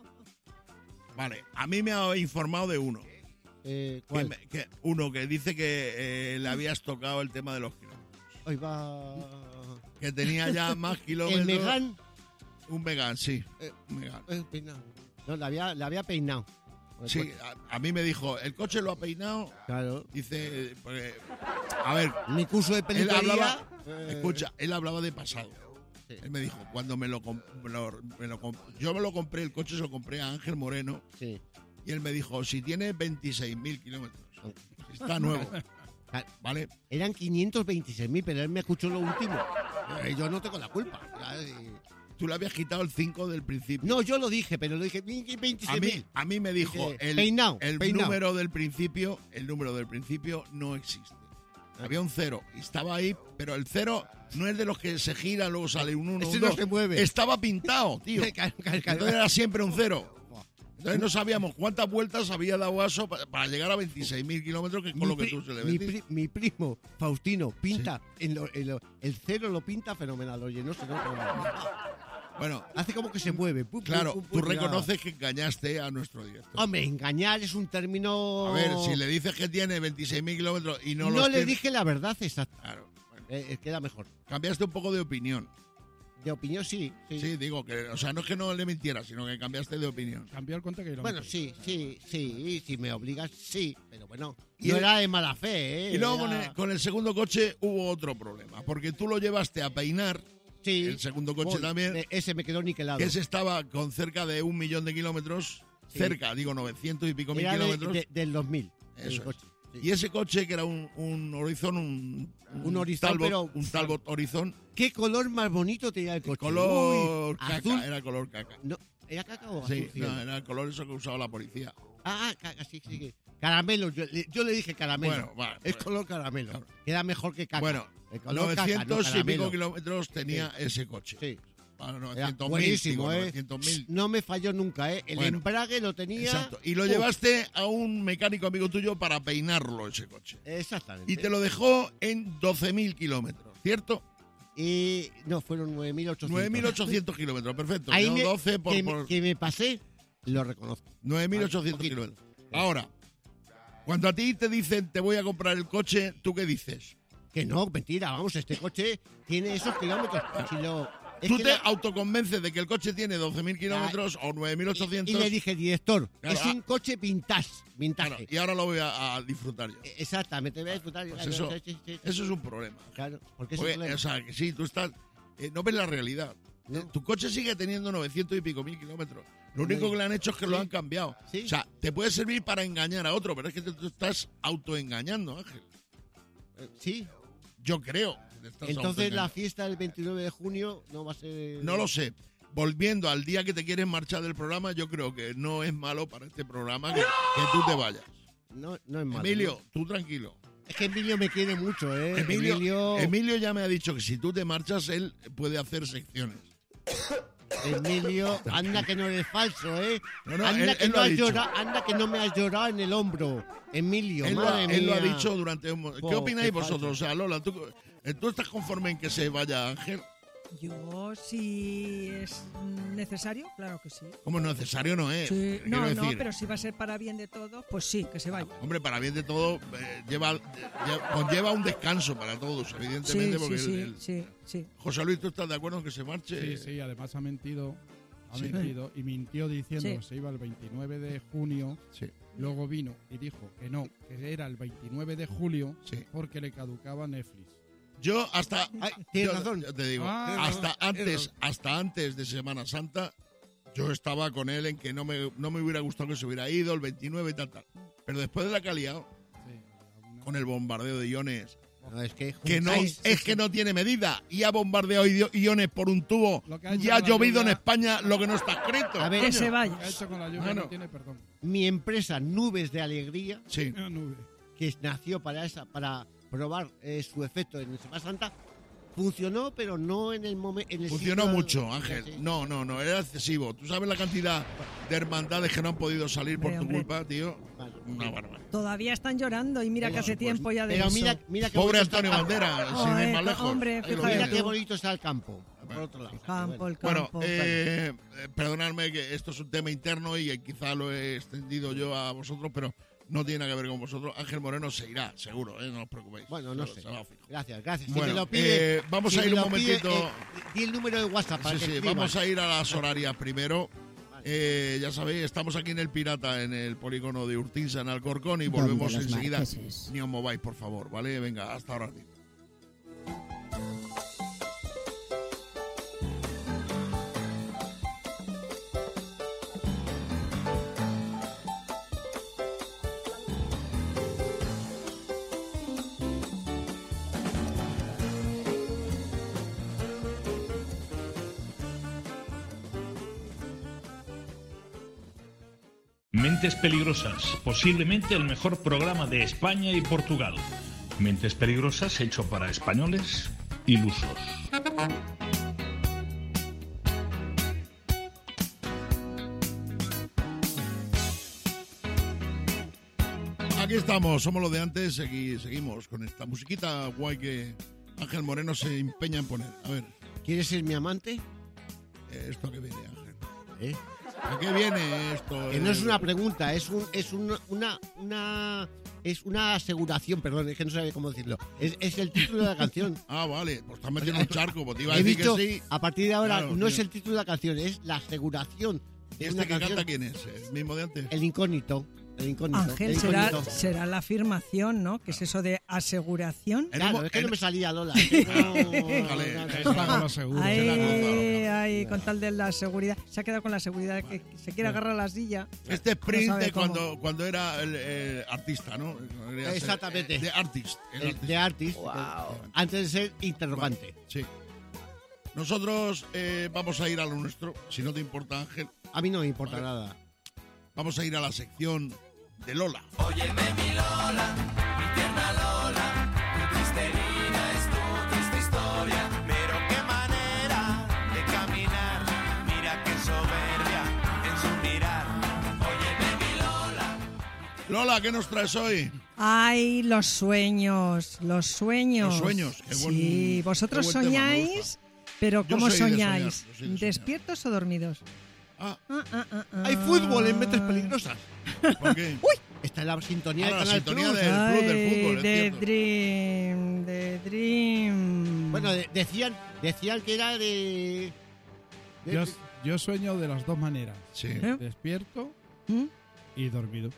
Vale, a mí me ha informado de uno. Eh, Que ¿Cuál? me- que- uno que dice que eh, le habías tocado el tema de los kilómetros. Ahí va. Que tenía ya más kilómetros. El Megán. Un Megán, sí. Eh, Un Megán. eh, peinado. No, la había, la había peinado. Sí, a, a mí me dijo, el coche lo ha peinado. Claro. Dice, porque, a ver, Mi curso de él peluquería. hablaba, eh, escucha, él hablaba de pasado. Sí. Él me dijo, cuando me lo, com- me lo- me lo comp- yo me lo compré, el coche se lo compré a Ángel Moreno, Sí. y él me dijo, si tiene veintiséis mil kilómetros, Oh. está nuevo, Ah, ¿vale? Eran quinientos veintiséis mil, pero él me escuchó lo último. Eh, Yo no tengo la culpa. Ya, eh, Tú le habías quitado el cinco del principio. No, yo lo dije, pero lo dije A veintiséis mí, mil. a mí me dijo, Dije, el, peinao, el peinao. número del principio, el número del principio no existe. Había un cero y estaba ahí, pero el cero no es de los que se gira, luego sale un uno, Ese un no dos. se mueve. Estaba pintado, tío. Claro, claro, claro. Entonces era siempre un cero. Entonces no sabíamos cuántas vueltas había dado Aso pa- para llegar a veintiséis mil kilómetros, que es con lo que pri- tú se le mi, metiste. pri- mi primo, Faustino, pinta. En lo- en lo- el cero lo pinta fenomenal. Oye, no sé, no, no. Bueno, Hace como que se mueve. Pum, pum, claro, pum, tú pum, ya. reconoces que engañaste a nuestro director. Hombre, engañar es un término. A ver, si le dices que tiene veintiséis mil kilómetros y no, No, los le tiene- dije la verdad exacta. Claro, bueno, Eh, eh, queda mejor. cambiaste un poco de opinión. De opinión, sí. Sí. Sí, digo que, o sea, no es que no le mintieras, sino que cambiaste de opinión. Cambió el cuenta que kilómetros. Bueno, sí, sí, sí. Si me obligas, sí. Pero bueno, Y no el- era de mala fe, ¿eh? Y luego con Era- el, con el segundo coche hubo otro problema, porque tú lo llevaste a peinar, Sí. el segundo coche Uy, también, me- ese me quedó niquelado. que ese estaba con cerca de un millón de kilómetros, Sí. cerca, digo novecientos y pico mil Era de- kilómetros, de- del dos mil. Eso el es. coche, sí. y ese coche que era un, un Horizon, un, Un Horizon, Talbot, pero- un Talbot Horizon, ¿Qué color más bonito tenía el coche? color Uy, caca, azul. era color caca. No, ¿era caca o Sí, azul? cielo? no, era el color eso que usaba la policía. Ah, ah, caca, sí, sí. que- Caramelo, yo, le- yo le dije caramelo. Bueno, vale, es bueno. color caramelo. Claro. Queda mejor que caca. Bueno, El color caca, no novecientos y caramelo. pico kilómetros tenía ese coche. Sí. Bueno, Era novecientos mil, buenísimo, digo, ¿eh? novecientos mil. No me falló nunca, ¿eh? El Bueno. embrague lo tenía. Exacto. Y lo Uf, llevaste a un mecánico amigo tuyo para peinarlo ese coche. Exactamente. Y te lo dejó en doce mil kilómetros, ¿cierto? Y no, fueron nueve mil ochocientos. nueve mil ochocientos kilómetros, perfecto. Ahí No, me, doce por, que, me- por que me pasé, lo reconozco. nueve mil ochocientos poquito. kilómetros. Ahora, cuando a ti te dicen te voy a comprar el coche, ¿tú qué dices? Que no, mentira, vamos, este coche tiene esos kilómetros. Si lo, es Tú que te la- autoconvences de que el coche tiene doce mil kilómetros o nueve mil y, ochocientos. y le dije, director, Claro, es ah. un coche vintage. vintage. Claro, y ahora lo voy a, a disfrutar yo. Eh, Exactamente, voy a disfrutar. Pues Claro, eso, sí, sí, sí, sí. eso es un problema. Claro, porque es Porque, un problema. o sea, que sí, tú estás. eh, no ves la realidad. No. Eh, Tu coche sigue teniendo novecientos y pico mil kilómetros. Lo Hombre, único que le han hecho es que lo sí. han cambiado. Sí. O sea, te puede servir para engañar a otro, pero es que te, tú estás autoengañando, Ángel. Eh, sí, Yo creo. que te estás entonces la autoengañando. fiesta del veintinueve de junio no va a ser... No lo sé. Volviendo al día que te quieres marchar del programa, yo creo que no es malo para este programa que, que tú te vayas. No, no es malo. Emilio, ¿no? tú tranquilo. Es que Emilio me quiere mucho, ¿eh? Emilio, Emilio, Emilio ya me ha dicho que si tú te marchas, él puede hacer secciones. Emilio, anda que no eres falso, ¿eh? No, no, anda, él- que él no lo ha has dicho. llorado, anda que no me has llorado en el hombro. Emilio, Él lo, madre ha, mía. él lo ha dicho durante un mo- ¿Qué Oh, opináis qué vosotros? falso. O sea, Lola, ¿tú, eh, ¿tú estás conforme en que se vaya Ángel? Yo, si es necesario, claro que sí. Como necesario no es. Sí, quiero no, no, decir. pero si va a ser para bien de todos, pues sí, que se vaya. Hombre, para bien de todo, eh, lleva, lle- conlleva un descanso para todos, Sí, evidentemente, porque sí, el- sí, el- sí, sí. José Luis, ¿tú estás de acuerdo en que se marche? Sí, sí, además ha mentido. Ha Sí. mentido y mintió diciendo Sí. que se iba el veintinueve de junio. Sí, Luego vino y dijo que no, que era el veintinueve de julio sí. porque le caducaba Netflix. Yo hasta... Ay, tienes yo- razón. yo te digo, Ah, hasta tienes antes, razón. hasta antes de Semana Santa, yo estaba con él en que no me, no me hubiera gustado que se hubiera ido el veintinueve y tal, tal. Pero después de la que ha liado, Sí, alguna- con el bombardeo de iones, No, es que, que no, juntáis- es que no tiene medida y ha bombardeado io- iones por un tubo Lo que ha hecho y ha con la llovido en lluvia- España lo que no está escrito. A ver, Que coño. se Lo vaya. que ha hecho con la lluvia Bueno. no tiene perdón. mi empresa Nubes de Alegría, Sí. Una nube. que nació para esa, para probar eh, su efecto en Semana Santa, funcionó, pero no en el momento. Funcionó mucho, Ángel. No, no, no, era excesivo. ¿Tú sabes la cantidad de hermandades que no han podido salir por Hombre, tu hombre. culpa, tío? Una barbaridad. Todavía están llorando y mira que hace tiempo ya de Pero eso. mira, mira qué Pobre bonito está Antonio el campo. Bandera, sin ir Joder, más lejos. hombre, Ahí lo fíjate Mira tienes. tú. qué bonito está el campo. por otro lado. Campo, el Bueno, campo. eh, eh, perdonadme que esto es un tema interno y que quizá lo he extendido yo a vosotros, pero no tiene nada que ver con vosotros. Ángel Moreno se irá, seguro, ¿eh? No os preocupéis. Bueno, no Se- sé. se va fijo. Gracias, gracias. Si Bueno, me lo pide, eh, vamos si a me ir un lo pide, momentito. eh, di el número de WhatsApp para Sí, que sí, escriban. vamos a ir a las horarias primero. Eh, ya sabéis, estamos aquí en el Pirata, en el polígono de Urtinsa, en Alcorcón, y volvemos los enseguida. marqueses. Ni os mováis, por favor, ¿vale? Venga, hasta ahora. Mentes Peligrosas, posiblemente el mejor programa de España y Portugal. Mentes Peligrosas hecho para españoles ilusos. Aquí estamos, somos los de antes, segui- seguimos con esta musiquita guay que Ángel Moreno se empeña en poner. A ver, ¿Quieres ser mi amante? eh, ¿esto a qué viene, Ángel? ¿Eh? ¿A qué viene esto? Que no es una pregunta, es un, es un- una, una, es una aseguración, perdón, es que no sabía cómo decirlo. Es, es el título de la canción. Ah, vale, pues estás metiendo un charco, pues te iba a He decir dicho, que sí. a partir de ahora, Claro, no es tío. el título de la canción, es la aseguración ¿Y de este una que canción. canta quién es? ¿El mismo de antes? El incógnito. El incógnito. Ángel, el será, incógnito. será la afirmación, ¿no? ¿Qué es eso de aseguración? En Claro, un mo- es que en- no me salía Lola. es que no- Vale, no, no, Eso no. hago lo seguro. Ahí, será Gonzalo, ahí, con tal de la seguridad. Se ha quedado con la seguridad de que se quiere agarrar a la silla. Este sprint No sabe de cómo. cuando, cuando era el, el artista, ¿no? Quería ser, Exactamente. eh, De artist. el El- artista. De artist. Antes de ser interrogante. Sí. Nosotros eh, vamos a ir a lo nuestro, si no te importa, Ángel. A mí no me importa Vale. nada. Vamos a ir a la sección de Lola. Pero qué manera de caminar, mira qué soberbia en su mirar. Óyeme mi Lola. Lola, ¿qué nos traes hoy? Ay, los sueños, los sueños. Los sueños, qué buen- Sí, vosotros qué buen tema, me soñáis, pero Yo ¿cómo soy de soñar, soñáis? yo soy de soñar. ¿Despiertos o dormidos? Ah, Ah, ah, ah, ah. Hay fútbol en Mentes Peligrosas. ¿por qué? Está en la sintonía Ah, del la Canal sintonía Plus. de- del club del Ay, fútbol, es de cierto. Dream, de Dream. Bueno, de- decían, decían que era de... de- Yo, yo sueño de las dos maneras. Sí. ¿Eh? Despierto ¿Mm? y dormido.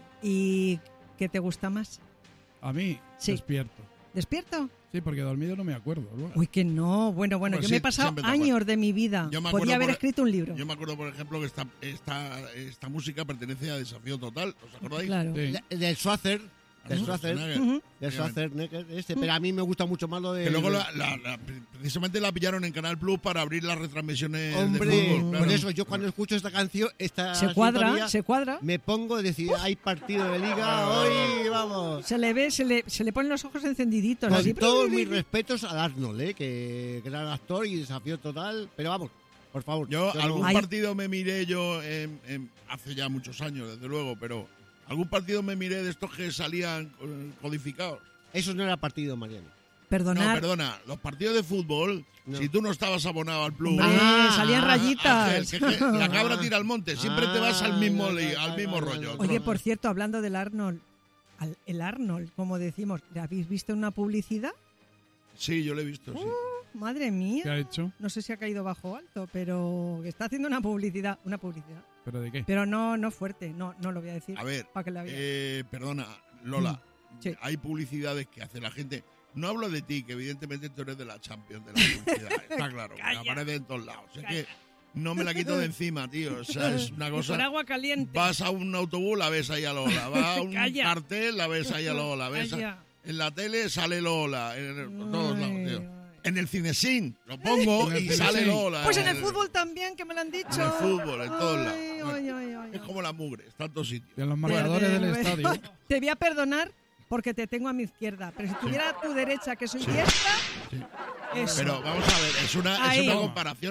¿Y qué te gusta más? A mí, Sí. despierto. ¿Despierto? Sí, porque dormido no me acuerdo. ¿no? Uy, que no. Bueno, bueno, Pues yo sí, me he pasado siempre te acuerdas. años de mi vida. Yo me acuerdo Podía haber por- escrito un libro. Yo me acuerdo, por ejemplo, que esta, esta, esta música pertenece a Desafío Total. ¿Os acordáis? Claro. Sí. de- del Schwarzer. Del Ujú, Schwarzer. Schneider. Ujú. Del Schwarzenegger, este. Pero a mí me gusta mucho más lo de... Que luego la- la- la- precisamente la pillaron en Canal Plus para abrir las retransmisiones Hombre, de fútbol. claro. por eso yo cuando escucho esta canción, esta Se cuadra, sintonía, se cuadra. me pongo a decir, hay partido de liga, hoy vamos. Se le ve, se le, se le ponen los ojos encendiditos. Con así. todos mis respetos al Arnold, ¿eh? que gran actor y desafío total, pero vamos, por favor. Yo no- algún Ay. partido me miré yo en- en- hace ya muchos años, desde luego, pero algún partido me miré de estos que salían eh, codificados. Eso no era partido, Mariano. No, Perdonar. perdona, los partidos de fútbol, No. si tú no estabas abonado al Plus, Hombre, Ah, salían ah, rayitas. Ángel, que es que la cabra tira al monte, siempre te vas al mismo, Ah, li- vale, al vale, mismo vale, rollo. vale. Oye, por cierto, hablando del Arnold, al- el Arnold, como decimos, ¿le habéis visto una publicidad? Sí, yo lo he visto, sí. Madre ¿Qué mía. ha hecho? No sé si ha caído bajo o alto, pero está haciendo una publicidad, una publicidad. ¿Pero de qué? Pero no, no fuerte, no, no lo voy a decir. A ver, para que la vea. eh, perdona, Lola, Sí. hay publicidades que hace la gente. No hablo de ti, que evidentemente tú eres de la Champions, de la publicidad, está claro, que Calla. aparece en todos lados. O sea que no me la quito de encima, tío. O sea, es una Y cosa. con agua caliente. Vas a un autobús, la ves ahí a Lola. Vas a un Calla. cartel, la ves ahí a Lola. Ves a- Calla. en la tele sale Lola. En, el- por todos lados, Ay, tío. ay. En el cinesín lo pongo En el y cinesín. sale Lola. Pues en el fútbol también, que me lo han dicho. En el fútbol, en todos lados. Ay, Bueno, ay, ay, ay, Es ay. como la mugre, está en todos sitios. Y en los marcadores del Verde, estadio. Te voy a perdonar porque te tengo a mi izquierda. Pero si tuviera a tu derecha, que soy diestra, eso. Pero vamos a ver, es una, es Ahí. una comparación.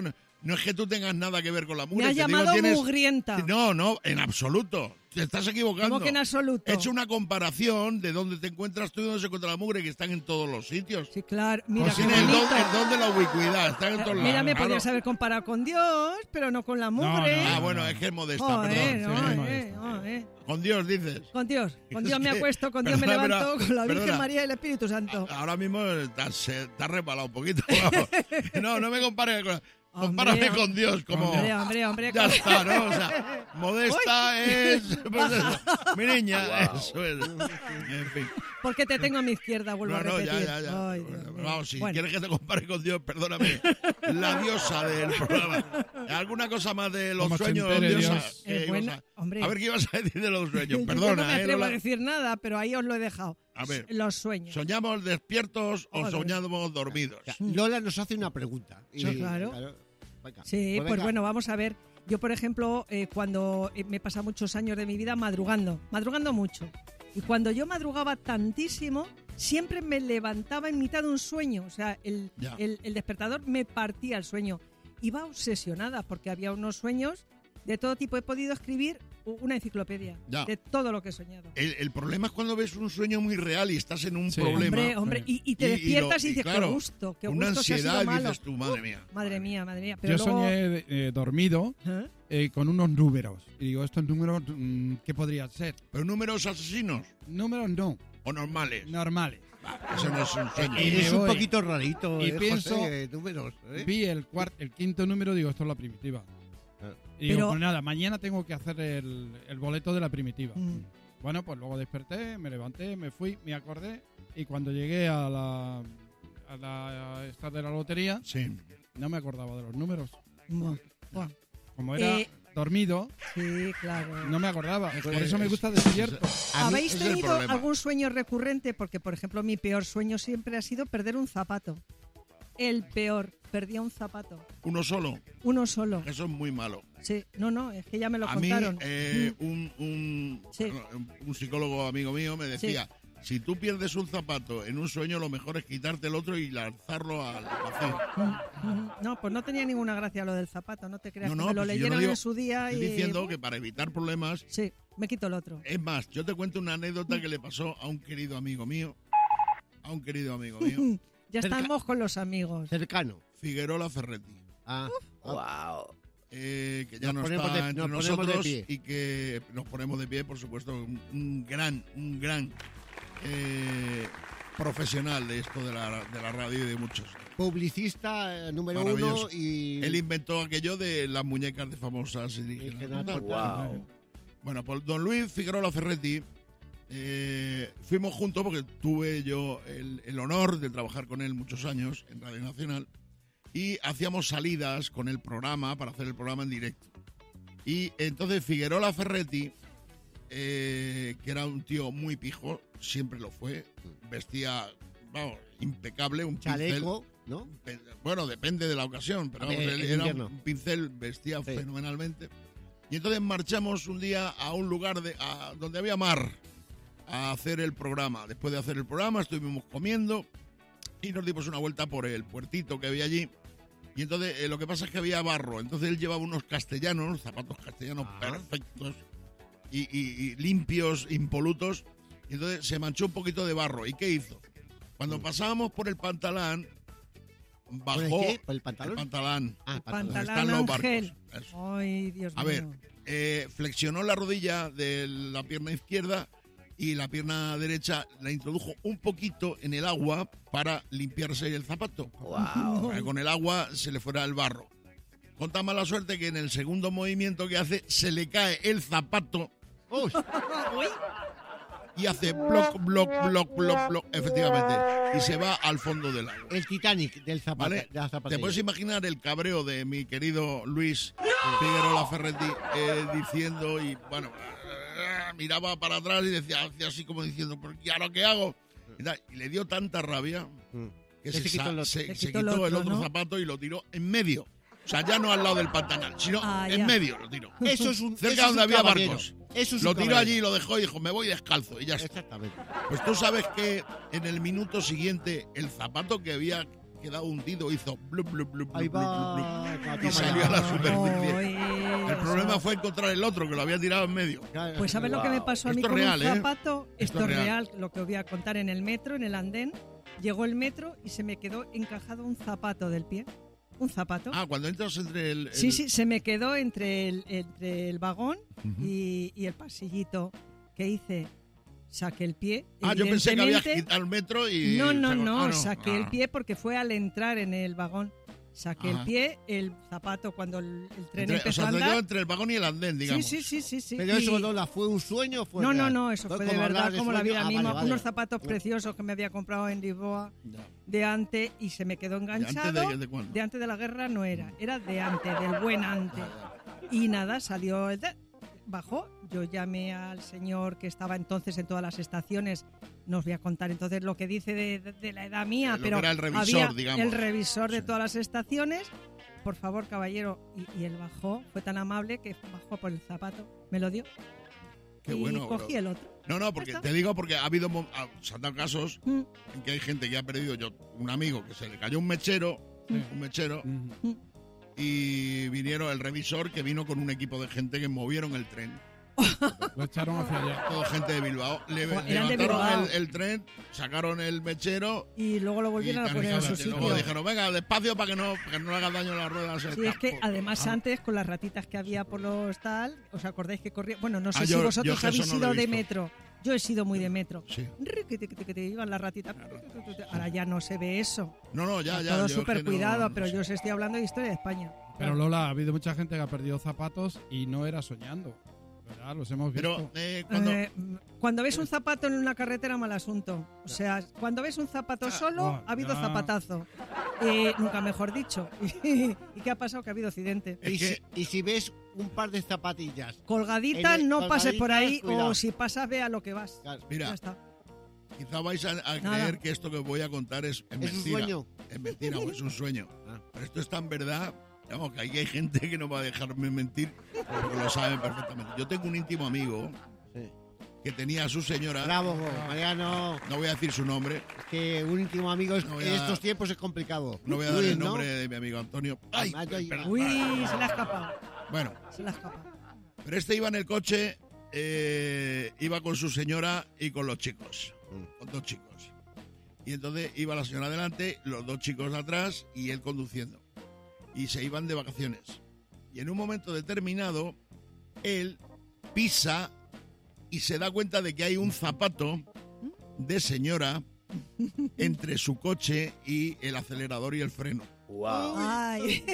no es que tú tengas nada que ver con la mugre. Me ha te digo, llamado tienes- mugrienta. No, no, en absoluto. Te estás equivocando. ¿Cómo que en absoluto? He hecho una comparación de dónde te encuentras tú y dónde se encuentra la mugre, que están en todos los sitios. Sí, claro. Mira Pues qué tiene el don, bonito. el don de la ubicuidad, están en todos lados. Mira, me claro. podrías haber comparado con Dios, pero no con la mugre. Ah, bueno, es que es modesta, Joder, perdón. no, Sí. eh, no, eh. Con Dios, dices. Con Dios, con Es Dios me que- acuesto, con Dios me perdona, levanto, pero- con la Virgen perdona. María y el Espíritu Santo. Ahora mismo estás, eh, estás resbalado un poquito. vamos. No, no me compares con... Compárame Hombre, con Dios, como... Hombre, hombre, hombre. Ya con- está, ¿no? O sea, modesta Uy. es... pues eso. Mi niña, eso es. En fin. Porque te tengo a mi izquierda, vuelvo No, a no, repetir. ya, ya, ya. Ay, Dios mío. Vamos, si Bueno. quieres que te compare con Dios, perdóname. La diosa del programa. ¿Alguna cosa más de los Como se sueños, entere diosa? Dios. ¿Qué Eh, ibas bueno, a- hombre. A ver qué ibas a decir de los sueños. Yo Perdona, no me ¿eh, atrevo Lola? a decir nada, pero ahí os lo he dejado. A ver. Los sueños. ¿Soñamos despiertos o Joder. soñamos dormidos? Lola nos hace una pregunta. Sí, Y- claro. Venga, Sí, pues venga. bueno, vamos a ver. Yo, por ejemplo, eh, cuando eh, me he pasado muchos años de mi vida madrugando, madrugando mucho. Y cuando yo madrugaba tantísimo, siempre me levantaba en mitad de un sueño. O sea, el, Ya. el, el despertador me partía el sueño. Iba obsesionada porque había unos sueños de todo tipo. He podido escribir u- una enciclopedia Ya. de todo lo que he soñado. El, el problema es cuando ves un sueño muy real y estás en un Sí. problema. Hombre, hombre, y, y te despiertas y, lo- dices, claro, qué gusto, qué una gusto, si ha sido ansiedad y malo. dices tú, madre mía. Madre mía, madre mía. Pero Yo luego, soñé eh, dormido ¿Eh? eh, con unos números. Y digo, estos números, mm, ¿qué podrían ser? ¿Pero números asesinos Números no, o normales? normales. Eso no es un sueño. Y Es me un voy. poquito rarito, Y eh, pienso- José, números. ¿eh? Vi el, cuart- el quinto número, digo, esto es la primitiva. Ah. Y digo, Pero- pues nada, mañana tengo que hacer el, el boleto de la primitiva. Mm. Bueno, pues luego desperté, me levanté, me fui, me acordé y cuando llegué a la, a la esta de la lotería, Sí. no me acordaba de los números. Buah, buah. Como era Eh, dormido, Sí, claro. no me acordaba. Por que eso me es- gusta despierto. A mí- ¿Habéis ese es el tenido problema. algún sueño recurrente? Porque, por ejemplo, mi peor sueño siempre ha sido perder un zapato. El peor. Perdía un zapato. Uno solo. Uno solo. Eso es muy malo. Sí. No, no, es que ya me lo A mí, contaron. eh, Mm. un, un, Sí. bueno, un psicólogo amigo mío me decía, si tú pierdes un zapato en un sueño, lo mejor es quitarte el otro y lanzarlo al vacío. Mm, mm. No, pues no tenía ninguna gracia lo del zapato, no te creas. No, que no, me lo pues yo no leyeron digo- en su día Estoy y... diciendo que para evitar problemas... Sí, me quito el otro. Es más, yo te cuento una anécdota que le pasó a un querido amigo mío. A un querido amigo mío. Ya Cerca- estamos con los amigos. Cercano. Figuerola Ferretti. Ah, ah, eh, que ya Nos no ponemos está de- entre nos ponemos de nosotros pie. y que nos ponemos de pie, por supuesto, un, un gran, un gran eh, profesional de esto de la, de la radio y de muchos. Publicista eh, número Maravilloso. uno y... Él inventó aquello de las muñecas de famosas indígenas. Indígenas, ¿no? Bueno, pues don Luis Figuerola Ferretti, eh, fuimos juntos porque tuve yo el, el honor de trabajar con él muchos años en Radio Nacional y hacíamos salidas con el programa para hacer el programa en directo. Y entonces Figuerola Ferretti, eh, que era un tío muy pijo, siempre lo fue, vestía, vamos, impecable, un pincel. Chaleco, ¿no? Pe- Bueno, depende de la ocasión, pero A vamos, ver, él en era invierno. un pincel, vestía Sí. fenomenalmente. Y entonces marchamos un día a un lugar de, a- donde había mar a hacer el programa. Después de hacer el programa estuvimos comiendo y nos dimos una vuelta por el puertito que había allí. Y entonces eh, lo que pasa es que había barro. Entonces él llevaba unos castellanos, zapatos castellanos Ah. perfectos y, y- y limpios, impolutos. Y entonces se manchó un poquito de barro. ¿Y qué hizo? Cuando pasábamos por el pantalán, ¿Por el bajó qué? ¿Por el pantalón? el pantalán. Ah, Donde Pantalán están los barcos. Ángel. Eso. Ay, Dios A mío. ver, eh, flexionó la rodilla de la pierna izquierda y la pierna derecha la introdujo un poquito en el agua para limpiarse el zapato. Para que con el agua se le fuera el barro. Con tan mala suerte que en el segundo movimiento que hace se le cae el zapato Uy, Uy, y hace bloc, bloc, bloc, bloc, bloc, efectivamente. Y se va al fondo del agua. el Titanic del zapato. ¿Vale? de la ¿Te zapatilla. puedes imaginar el cabreo de mi querido Luis Figuerola Ferretti eh, diciendo y, bueno, eh, miraba para atrás y decía, hacía así como diciendo, ¿pero ¿y ahora qué hago? Y, tal, y le dio tanta rabia Mm. que Se se, quitó sa- el otro. se- Se se quitó quitó, el el otro, otro ¿no? zapato y lo tiró en medio. O sea, ya no al lado del pantanal, sino Ah, en ya. medio lo tiró. Eso es un Cerca eso es donde un había caballero. barcos. Eso es un Lo tiró caballero. allí y lo dejó y dijo, me voy descalzo y ya está. Exactamente. Pues tú sabes que en el minuto siguiente el zapato que había quedado hundido, hizo blub, blub, blub, Ahí blub, blub, va. blub, Toma y salió a la ya. superficie. Oye, El problema fue encontrar el otro, que lo había tirado en medio. Pues ¿sabes lo que me pasó a mí Esto con es real, un ¿eh? zapato? Esto Esto, es es real. real, lo que os voy a contar en el metro, en el andén. Llegó el metro y se me quedó encajado un zapato del pie. Un zapato. Ah, cuando entras entre el... el- Sí, sí, se me quedó entre el, entre el vagón Ujú. y, y el pasillito. ¿Qué hice? Saqué el pie. Ah, yo pensé que había evidentemente. quitado el metro y... No, no, se- no, ah, saqué ah. el pie porque fue al entrar en el vagón. Saqué Ajá. el pie, el zapato cuando el, el tren Entre, o empezó sea, a te andar. quedó entre el vagón y el andén, digamos. Sí, sí, sí, sí, sí. Pero eso, Y- Lola, ¿fue un sueño o fue no, no, real? no, eso fue de como verdad, hablar de como la sueño. vida Ah, misma. vale, vale. Unos zapatos preciosos que me había comprado en Lisboa de antes y se me quedó enganchado. antes de- de cuándo? De antes de la guerra no era, era de antes, del buen antes. Y nada, salió el... de- bajó, yo llamé al señor que estaba entonces en todas las estaciones, no os voy a contar entonces lo que dice de, de- de la edad mía, Eh, lo pero que era el revisor, había digamos. el revisor de todas las estaciones. Por favor, caballero, y, y él bajó, fue tan amable que bajó por el zapato, me lo dio. Qué y bueno, cogí bro. el otro. No, no, porque Ya está. te digo porque ha habido mo- ah, se han dado casos Mm. en que hay gente que ha perdido. Yo, un amigo que se le cayó un mechero, un mechero, Ujú. y vinieron el revisor que vino con un equipo de gente que movieron el tren. Lo echaron hacia allá. Todo gente de Bilbao. Le, Eran de levantaron Bilbao. el, el tren, sacaron el mechero Y luego lo y, volvieron a poner en su y luego sitio. dijeron, venga, despacio para que no, para que no le haga daño a las ruedas. el Sí, es que campo". además Ah. antes con las ratitas que había por los tal, ¿os acordáis que corría? Bueno, no sé Ah, si yo- yo vosotros es que habéis eso no lo sido he de visto. metro. Yo he sido muy de metro. Sí. Riqui, tiqui, tiqui, tiqui, iban las ratitas. Ahora ya no se ve eso. No, no, ya, Está ya. todo yo súper es que no- cuidado, no pero sé. yo os estoy hablando de historia de España. Pero Lola, ha habido mucha gente que ha perdido zapatos y no era soñando. ¿Verdad? Los hemos visto. Pero eh, cuando... Eh, cuando ves un zapato en una carretera, mal asunto. O sea, cuando ves un zapato solo, ah, ha habido ya. zapatazo. Eh, nunca mejor dicho. ¿Y qué ha pasado? Que ha habido accidente. Es Y, que- si, y si ves un par de zapatillas, Colgaditas, En el- no pases por ahí, colgaditas, cuidado. o si pasas, ve a lo que vas. claro, Mira, Ya está. quizá vais a, a Nada. creer que esto que os voy a contar es, es ¿es un mentira. sueño? Es mentira o es un sueño. Ah. Pero esto es tan verdad. Vamos, que aquí hay gente que no va a dejarme mentir porque lo saben perfectamente. Yo tengo un íntimo amigo Sí. que tenía a su señora. Bravo, Mariano. No voy a decir su nombre. Que un íntimo amigo es- No voy en a- estos tiempos es complicado. No voy a dar Luis, el ¿no? nombre de mi amigo Antonio. Ay, Ah, ay, perdón. Uy, se le ha escapado. Bueno, Se le ha escapado. pero este iba en el coche, eh, iba con su señora y con los chicos, con dos chicos. Y entonces iba la señora adelante, los dos chicos atrás y él conduciendo. Y se iban de vacaciones. Y en un momento determinado, él pisa y se da cuenta de que hay un zapato de señora entre su coche y el acelerador y el freno. Ay.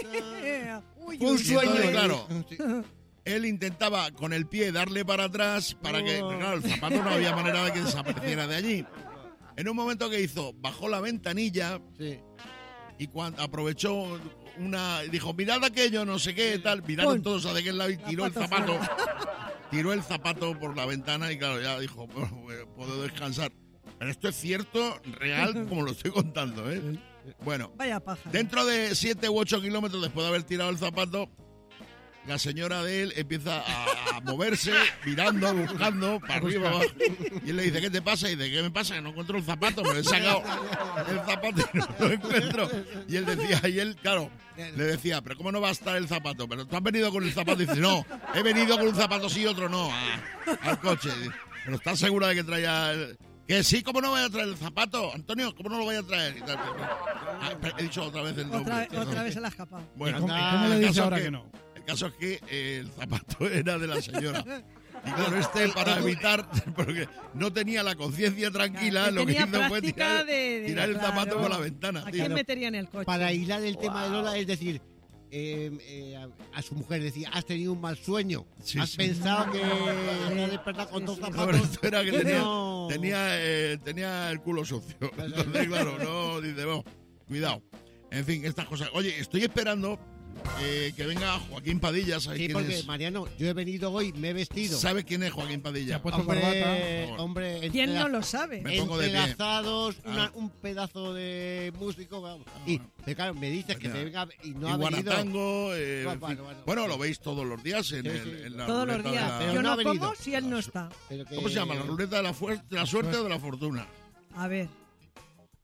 Uy, Fue un uy, sueño. entonces, uy. claro, Sí. él intentaba con el pie darle para atrás para que, Oh. claro, el zapato no había manera de que desapareciera de allí. En un momento que hizo, bajó la ventanilla Sí. y cuando aprovechó una, dijo, mirad aquello, no sé qué, tal, miraron Pon. todos a de aquel lado y tiró el Zapato zapato, tiró el zapato por la ventana y claro, ya dijo, bueno, pues, puedo descansar. Pero esto es cierto, real, como lo estoy contando, ¿eh? Bueno, Vaya paja. dentro de siete u ocho kilómetros después de haber tirado el zapato, la señora de él empieza a, a moverse, mirando, buscando, para arriba, abajo. Y él le dice, ¿qué te pasa? Y dice, ¿qué me pasa? Que no encuentro el zapato, me lo he sacado el zapato y no lo encuentro. Y él decía, y él, claro, le decía, ¿pero cómo no va a estar el zapato? ¿Pero tú has venido con el zapato? Y dice, no, he venido con un zapato sí y otro no, a- al coche. ¿Pero estás segura de que traía el...? Que sí, ¿cómo no voy a traer el zapato? Antonio, ¿cómo no lo voy a traer? Y tal. Ah, he dicho otra vez el nombre. Otra, otra vez se le ha escapado. Bueno, ¿Y cómo, anda, y cómo le el dice caso ahora es que, que- no? El caso es que eh, el zapato era de la señora. Y claro, este para evitar, porque no tenía la conciencia tranquila, Que lo que tenía hizo fue práctica tirar, de- de- tirar el claro. zapato por la ventana. ¿A tío. quién metería en el coche? Para hilar el tema de Lola, es decir, eh, eh, a, a su mujer decía, has tenido un mal sueño. Sí, has sí. pensado que te has despertado con Sí, dos sí. No, zapatos. pero esto era que tenía, No. tenía, eh, tenía el culo sucio. Entonces, claro, no, dice, bueno, cuidado. En fin, estas cosas. Oye, estoy esperando eh, que venga Joaquín Padilla. ¿Sabes Sí, quién porque es? Mariano, yo he venido hoy, me he vestido. ¿Sabe quién es Joaquín Se Padilla? ha puesto corbata. Hombre, hombre, ¿Quién entrela- no lo sabe? Me pongo de pie. entrelazados, una- Ah. un pedazo de músico. vamos. Y, pero claro, me dices que te venga y no y ha venido. Guanatango, eh, Bueno, en fin. bueno, bueno. Bueno, lo veis todos los días en, Sí, el, sí. en la Todos los ruleta días. de la- Pero Yo no no, ha venido. como si él no está. Pero que- ¿Cómo se llama? ¿La ruleta de la, fuer- de la suerte o de la fortuna? A ver.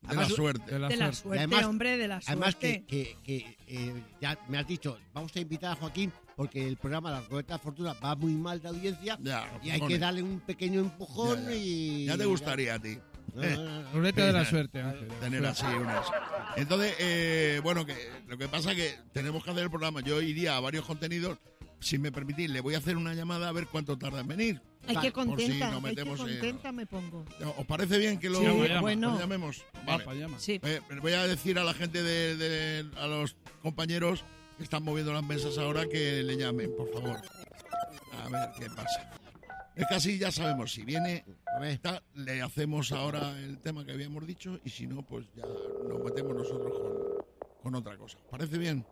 De Además, la suerte. De la De la suerte. suerte, además- hombre, de la Además suerte. que, que, que, eh, ya me has dicho, vamos a invitar a Joaquín porque el programa La Ruleta de Fortuna va muy mal de audiencia Ya, y hay que cojones. darle un pequeño empujón Ya, ya. y... Ya te gustaría a ti. No, Eh, no, no, no. Ruleta de la suerte, Ángel. tener así unas. Entonces, eh, bueno, que lo que pasa es que tenemos que hacer el programa. Yo iría a varios contenidos. Si me permitís, le voy a hacer una llamada a ver cuánto tarda en venir. Ay, qué Por si contenta, nos ay, qué metemos en- contenta me pongo. ¿Os parece bien que lo, Sí, llama, llama. bueno. lo llamemos? Va, Vale. pa' llama. Sí. Eh, voy a decir a la gente, de, de- a los compañeros que están moviendo las mesas ahora que le llamen, por favor. A ver qué pasa. Es que así ya sabemos si viene, está, le hacemos ahora el tema que habíamos dicho y si no, pues ya nos metemos nosotros con, con otra cosa. ¿Parece bien?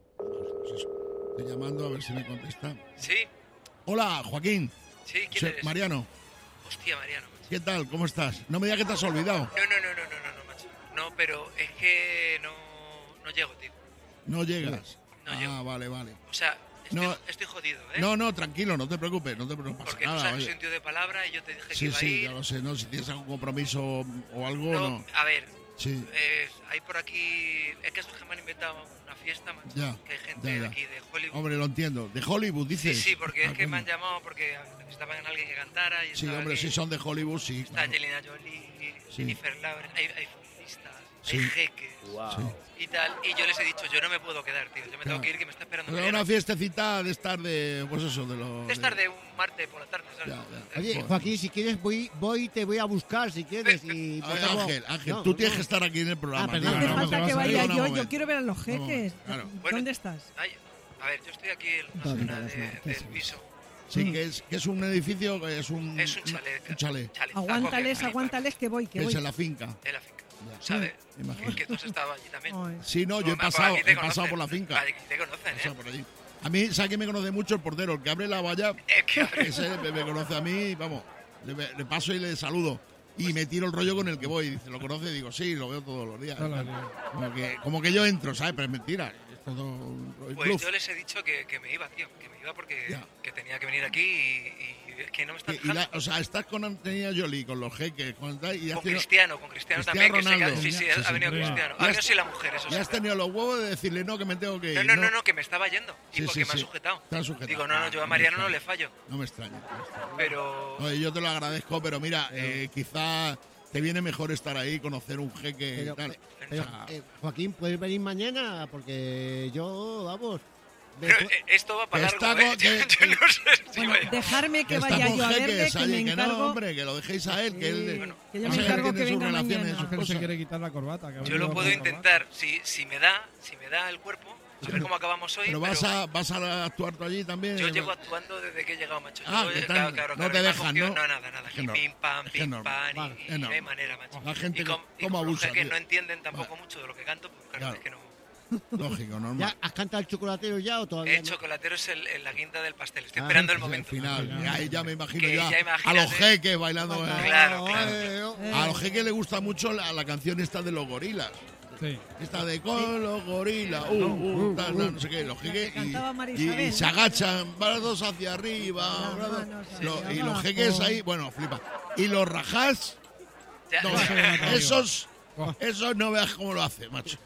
Pues eso. Estoy llamando a ver si me contesta. Sí, Hola, Joaquín. sí, ¿quién Soy eres? Mariano. Hostia, Mariano. macho. ¿Qué tal? ¿Cómo estás? No me digas que te has olvidado. No, no, no, no, no, no, no, macho. No, pero es que no, no llego, tío. No llegas. No ah, llego. vale, vale. O sea, estoy, No. estoy jodido, ¿eh? No, no, tranquilo, no te preocupes, no te preocupes. No pasa Porque tú nada, sabes, oye. soy un tío de palabra y yo te dije que Sí, iba a sí, ir. ya lo sé, ¿no? Si tienes algún compromiso o algo, No, no. a ver, Sí, eh, hay por aquí... Es que estos que me han inventado una fiesta, macho. Ya, Que hay gente ya, de ya. aquí, de Hollywood. hombre, lo entiendo. De Hollywood, Sí, dices. sí, porque Ah, es que me han coño. llamado porque necesitaban a alguien que cantara y Sí, estaba hombre, aquí. si son de Hollywood, sí. Está claro. Angelina Jolie, Sí. Jennifer Lawrence, hay, hay futbolistas, Sí. hay jeques Sí. y tal. Y yo les he dicho, yo no me puedo quedar, tío. Yo me Claro. tengo que ir, que me está esperando. Pero Mariano. una fiestecita de estar de, pues eso, de los... Es tarde, un martes por la tarde, ¿sabes? Ya, ya. Oye, Joder. Joaquín, si quieres voy voy y te voy a buscar, si quieres. Y A ver, no tengo- Ángel, Ángel, no, tú no. tienes que estar aquí en el programa. Ah, perdón, tío. No hace no, Vamos, falta vamos, que vamos, vaya vamos, yo, vamos. yo quiero ver a los Vamos, jeques. claro. Bueno, ¿Dónde estás? Ay, a ver, yo estoy aquí en una ¿Dónde zona las de, noticias? del piso. Sí, que es, que es un edificio, que es un... Es un chalet. Un chalet. chalet. Aguántales, Taco que aguántales que voy, que Que es voy. en la finca. En la finca. Ya. ¿Sabes? Me imagino. Porque tú has estado allí también. Ay. Sí, no, yo he Por pasado, aquí te he pasado conocen. por la finca. Aquí te conocen, He pasado ¿eh? por allí. A mí, ¿sabes que me conoce mucho? El portero, el que abre la valla. Es que, a ver, Ese me, me conoce a mí, vamos, le, le paso y le saludo. Y me tiro el rollo con el que voy. Dice, ¿lo conoce? Digo, sí, lo veo todos los días. Todos los días. Como que, como que yo entro, ¿sabes? Pero es mentira. Es todo un pues bluff. yo les he dicho que, que me iba, tío. Que me iba porque Ya. que tenía que venir aquí y, y es que no me están Y- y dejando. la- o sea, estás con Antonio Jolie, con los jeques, con tal, y has Con tenido- Cristiano, con Cristiano, Cristiano también. Que se Ronaldo. ca- sí, sí, Sí, ha sí. venido Ya. Cristiano. Ya Ha has- venido sí la mujer, eso y sí. has tenido los huevos de decirle, no, que me tengo que ir. No, no, no, no, que me estaba yendo. Y Sí, porque sí, me ha sí. sujetado. Te han sujetado. Digo, no, no, Ah, yo a me Mariano no extraña. le fallo. No me extraña. no me extraña. Pero. Oye, yo te lo agradezco, pero mira, eh, quizá te viene mejor estar ahí, conocer un jeque y Pero, tal. eh, pero, O sea, eh, Joaquín, ¿puedes venir mañana? Porque yo, vamos... me- Pero, eh, esto va para Que largo, está ¿eh? con- que- Yo no sé si Bueno, vaya. dejarme que está vaya con yo a jeques, verle, que oye, me que encargo. no, hombre, que lo dejéis a él, que él... Sí, Bueno, que yo o me sea, él encargo tiene que sus venga relaciones, mañana. sus Que no se cosas. quiere quitar la corbata. que ha Yo venido lo con puedo corbata. intentar, si, si me da, si me da el cuerpo, a ver cómo acabamos hoy. Pero vas a, vas a actuar tú allí también. Yo llevo actuando desde que he llegado, macho. Yo Ah, voy- que claro, tal, claro, no claro, te y me ha dejan, cogido- ¿no? No, nada, nada. Es que Aquí no. pim, pam, Es que pim, no. pam, y- Vale, y, que no. no hay manera, macho. La gente y que- com- y cómo como los abusa, jeques tío. no entienden tampoco Vale. mucho de lo que canto, pues claro, Claro. es que no... Lógico, normal. ¿Ya has cantado el chocolatero ya o todavía El no? chocolatero es el, el- la guinda del pastel. Estoy Ah, esperando el Es momento. final. Y ahí ya me imagino Que ya, ya a imagínate. los jeques bailando. eh. Claro, claro. Eh, A los jeques les gusta mucho la, la canción esta de los gorilas. Sí. Esta de con los gorilas, uh, uh, tal, tal, no sé qué, los La jeques que y, cantaba María y- y Isabel, se ¿no? agachan, brazos hacia arriba, Las brazos- manos hacia lo- y los abajo. jeques ahí, bueno, flipa. Y los rajás, Ya- no, esos, esos no veas cómo lo hace, macho.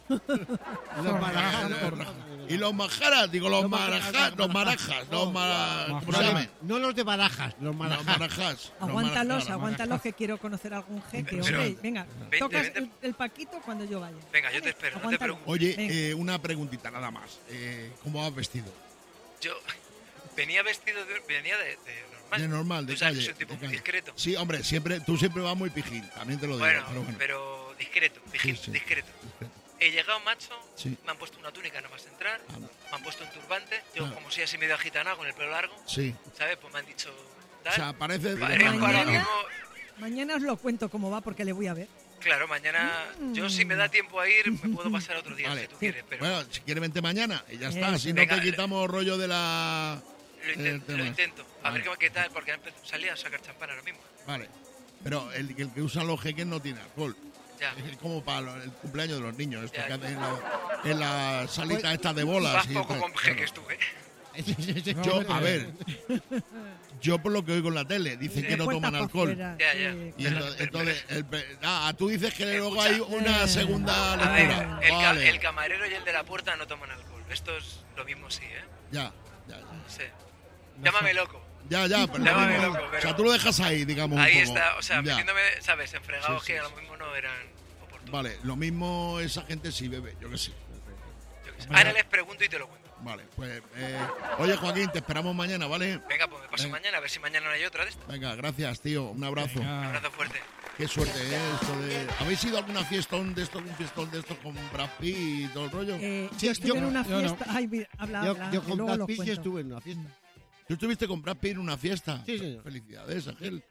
Los barajas, Eh, los- Y los majaras, digo, los Los marajas, marajas. los marajas, los mara- ¿cómo se no, llaman? no los de barajas, los Los marajas. marajas. los Aguántalos, marajas. aguántalos, que quiero conocer algún jeque, Pero- hombre. Venga, Vente, tocas vente. El, el paquito cuando yo vaya. Venga, yo te espero, no te Aguántalo. preocupes. Oye, Venga. eh, una preguntita nada más. Eh, ¿Cómo has vestido? Yo venía vestido de, venía de, de normal. De normal, de Tú sabes que calle. soy un tipo de muy calle. discreto. Sí, hombre, siempre, tú siempre vas muy pijín, también te lo digo. Bueno, pero bueno. pero discreto, dije- Sí, sí. discreto. Discreto. He llegado, macho, Sí. me han puesto una túnica nada más entrar, Ah, me han puesto un turbante, yo Claro. como soy así medio agitanado con el pelo largo, Sí. ¿sabes? Pues me han dicho, O tal. sea, parece... Vale, ahora Mañana- mismo, Mañana os lo cuento cómo va porque le voy a ver. claro, mañana, yo si me da tiempo a ir, me puedo pasar otro día Vale. si tú quieres, pero Bueno, si quieres vente mañana y ya está. Eso. Así no Venga, te quitamos rollo de la... lo, el intento, tema. lo intento. A ver Vale. qué, qué tal, porque salía a sacar champán ahora mismo. Vale. Pero el, el que usan los jeques no tiene alcohol. Ya. Es como para lo- el cumpleaños de los niños. Esto Ya, que ya. hacen en la, en la salita esta de bolas. Vas y poco tal. con jeques tú, ¿eh? Yo, a ver, Yo por lo que oigo en la tele, dicen Sí. que no Puertas toman pa' alcohol. fuera, Ya, ya. sí. Y entonces, entonces el pe- ah, tú dices que luego Escucha. hay una Eh. segunda A ver, lectura. el, ca- Vale. el camarero y el de la puerta no toman alcohol. Esto es lo mismo, sí, ¿eh? Ya, ya, ya. Sí. Llámame loco. Ya, ya, pero Llámame no, loco, o pero- sea, tú lo dejas ahí, digamos. un Ahí poco. está, o sea, Ya. metiéndome, ¿sabes? En fregados Sí, sí, que a sí. lo mismo no eran oportunos. Vale, lo mismo esa gente sí bebe, yo que sé. Yo qué sé. Ahora les pregunto y te lo cuento. Vale, pues. Eh, oye, Joaquín, te esperamos mañana, ¿vale? Venga, pues me paso Venga. mañana, a ver si mañana no hay otra de estas. Venga, gracias, tío. Un abrazo. Un Venga. abrazo fuerte. Qué suerte, ¿eh? Esto de... ¿Habéis ido a alguna fiestón de estos, un fiestón de estos con Brad Pitt y todo el rollo? Eh, Sí, yo estuve yo- en una yo no. fiesta. Ay, mira, habla, Yo, habla, yo que con luego Brad lo Pitt sí cuento. estuve en una fiesta. ¿Tú estuviste con Brad Pitt en una fiesta? Sí, señor. Felicidades, Ángel.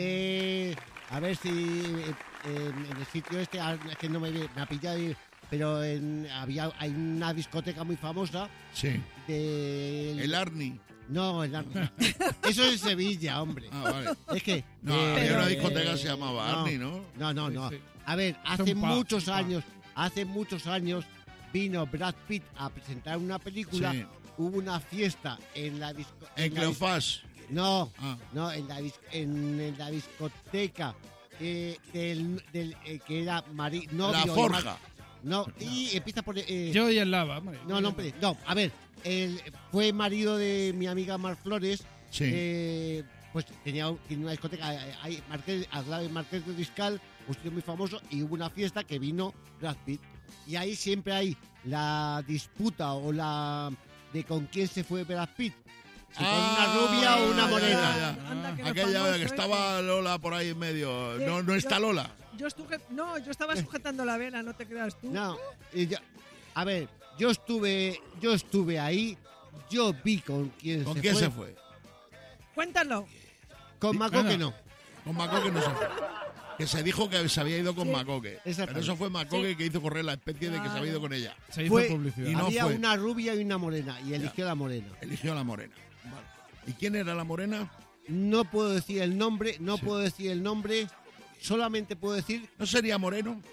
Eh, a ver si eh, eh, en el sitio este, ah, es que no me, me ha pillado, ahí, pero en- había hay una discoteca muy famosa Sí. de... El Arni. No, el Arni. Eso es en Sevilla, hombre. Ah, vale. Es que... No, eh, había una eh, discoteca que se llamaba no, Arni, ¿no? No, no, Sí, no. sí. A ver, Es hace un pub, muchos un pub. años, hace muchos años vino Brad Pitt a presentar una película. Sí. Hubo una fiesta en la discoteca. En Cleofás. No, Ah. no, en la, dis- en, en la discoteca eh, del, del, eh, que era Mari, novio La y Forja. mar- No, y empieza por... eh, Yo y el lava, hombre. no, no, hombre, no, a ver, el, fue marido de mi amiga Mar Flores. Sí. eh, pues tenía, tenía una discoteca eh, ahí, Marqués, al lado de Marqués de Riscal, un sitio muy famoso, y hubo una fiesta que vino Brad Pitt. Y ahí siempre hay la disputa o la de con quién se fue Brad Pitt. Si con Ah, una rubia o una ya, morena. ya, ya. Anda, que no Aquella famoso, que ¿eh? estaba Lola por ahí en medio. Sí, No, no está yo- Lola. Yo estuve, no, yo estaba sujetando la vela, no te creas tú. No, y yo- a ver, yo estuve, yo estuve ahí, yo vi con quién ¿Con se quién fue. se fue? Cuéntalo. Con Macoque no. Con Macoque no se fue. Que se dijo que se había ido con Sí, Macoque. Pero exactamente. eso fue Macoque que hizo correr la especie de que se había ido con ella. Se hizo Fue- publicidad. Y no Había fue. una rubia y una morena, y eligió la morena. Eligió a la morena. Vale. ¿Y quién era la morena? No puedo decir el nombre, no Sí. puedo decir el nombre, solamente puedo decir ¿No sería Moreno?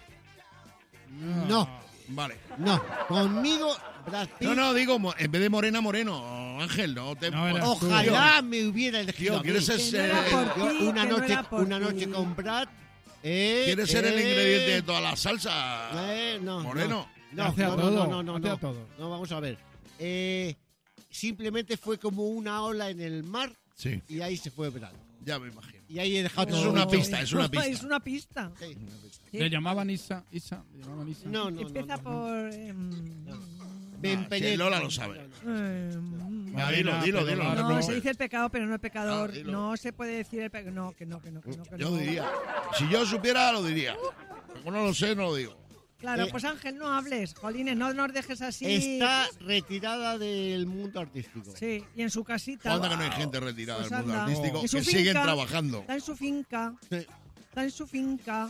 no, Vale. no. Conmigo, Brad Pitt, No, no, digo, mo- en vez de Morena, Moreno. Ángel, no te... No, era- ojalá me hubiera elegido. Tío, a mí. ¿quieres ser, Que no era por Yo ti, una que no noche, era por una ti. noche con Brad. Eh, ¿quieres ser el eh, ingrediente de toda la salsa? eh, no, Moreno. No, Hace a no, no, todo, no, no, no, hace a no. todo. No, vamos a ver. Eh, simplemente fue como una ola en el mar Sí, y ahí se fue Brad. ya me imagino. Y ahí he dejado Eso es todo una dicho. pista, es una pista. Es una pista. Sí. Sí. Le llamaban Isa, Isa, le llamaban Isa. No, no, no. Empieza no. por... em, Ben Ah, sí, Peñet. Lola lo sabe. em, Ya, dilo, Marina, dilo, dilo. Pedro no te no, preocupes. se dice el pecado, pero no el pecador. Ah, dilo. no se puede decir el pecado. No, que no, que no, que no. Que no, que Yo no. diría. Si yo supiera, lo diría. Como no lo sé, no lo digo. Claro, Eh, pues Ángel, no hables. Jolines, no nos dejes así. Está retirada del mundo artístico. Sí, y en su casita. Cuando que no hay gente retirada Pues del mundo anda. artístico En su que siguen finca, trabajando. Está en su finca. Sí. Está en su finca.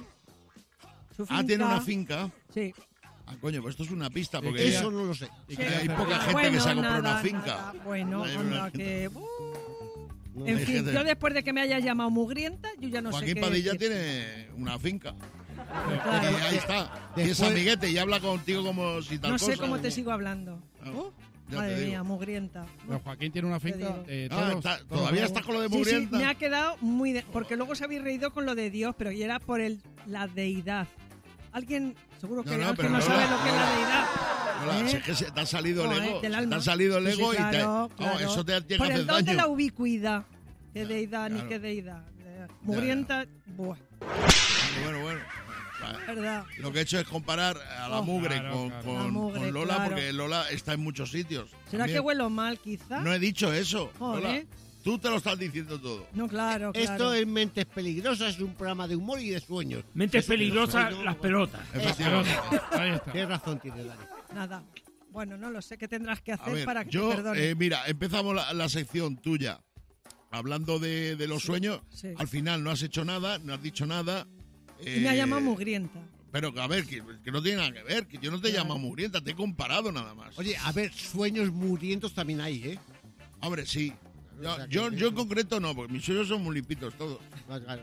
Su Ah, tiene una finca. Sí. Ah, coño, pues esto es una pista ¿Y porque qué? Eso no lo sé. ¿Y hay qué hace? poca gente bueno, que se ha comprado nada, una finca. nada. Bueno, Hay una anda, gente. que... uh. No, En hay fin, gente. yo después de que me hayas llamado mugrienta, yo ya no sé Joaquín qué Padilla decir. tiene una finca. Claro. Y ahí está. Y es Después- amiguete y habla contigo como si tal No cosa. sé cómo te sigo hablando. Ah, Uh, ya te madre digo. mía, mugrienta. Pero Joaquín tiene una finca. digo. eh, Ah, todos- está- todos todavía los- estás con lo de Sí, sí, mugrienta. me ha quedado muy... de- porque luego se habéis reído con lo de Dios, pero y era por el la deidad. Alguien, seguro que No, no, Ángel pero no Lola, sabe lo que es la Lola. deidad. Hola, ¿Eh? si es que se te ha salido el No, ego. eh, del se alma. te ha salido el Sí, sí, ego y te. claro, No, claro. eso te tiene Por que el hacer don de la daño. ubicuidad. Qué deidad ni Claro. qué deidad. Mugrienta, buah, Bueno, bueno. Vale. verdad. Lo que he hecho es comparar a la Oh, mugre claro, con, claro. con- La mugre, con Lola, claro. porque Lola está en muchos sitios. ¿Será También. que huelo mal, quizá? No he dicho eso. Joder. Lola. Tú te lo estás diciendo todo. No, claro, claro. Esto es Mentes Peligrosas, es un programa de humor y de sueños. Mentes Eso que peligrosas, no soy, las no. pelotas. Efectivamente. Ahí está. Qué razón tiene, Dani. Nada. Bueno, no lo sé. ¿Qué tendrás que A hacer ver, para que yo, te perdone? eh, mira, empezamos la, la sección tuya. Hablando de, de los sueños, sí. al final no has hecho nada, no has dicho nada. y me ha eh, llamado mugrienta. Pero a ver, que, que no tiene nada que ver, que yo no te Claro. llamo mugrienta, te he comparado nada más. Oye, a ver, sueños murientos también hay, ¿eh? Hombre, sí. Yo, O sea, que- yo, yo en concreto no, porque mis sueños son muy limpitos todos. Claro, claro.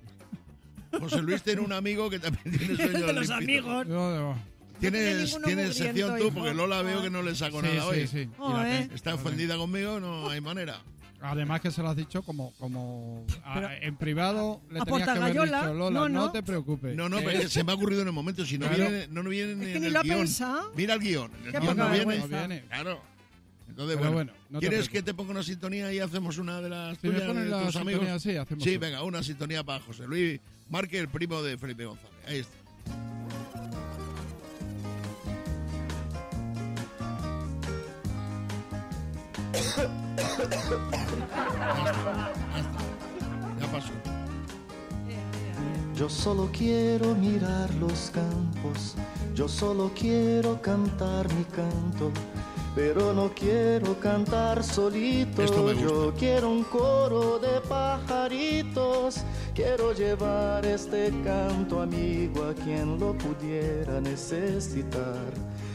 José Luis tiene un amigo que también tiene sueños de los limpitos. amigos. Yo- yo- tiene Tienes, ninguno tienes mugriento, sección tú, hijo. porque Lola veo Ah. que no le saco Sí, nada sí, hoy. sí. Oh, Y la ¿eh? que- Está ofendida conmigo, no hay manera. Además que se lo has dicho como, como a- Pero- en privado le a tenías que haber Portagayola, dicho, Lola, no, no, no. te preocupes. No, no, pero Es- es que se me ha ocurrido en el momento. Si no Claro. viene, no, no viene Es ni que en ni el lo ha guión. pensado. Mira el guión. En el Qué guión poca no viene. vergüenza. No viene. Claro. Entonces, Pero bueno, bueno, no te ¿quieres preocupes. que te ponga una sintonía y hacemos una de las Si me tuyas pones de la tus sintonía, amigos? sí, hacemos Sí, eso. venga, una sintonía para José Luis Márquez, el primo de Felipe González. Ahí está. Ya está, ya está. Ya pasó. Yo solo quiero mirar los campos, yo solo quiero cantar mi canto, pero no quiero cantar solito. Esto me gusta. Yo quiero un coro de pajaritos, quiero llevar este canto amigo a quien lo pudiera necesitar.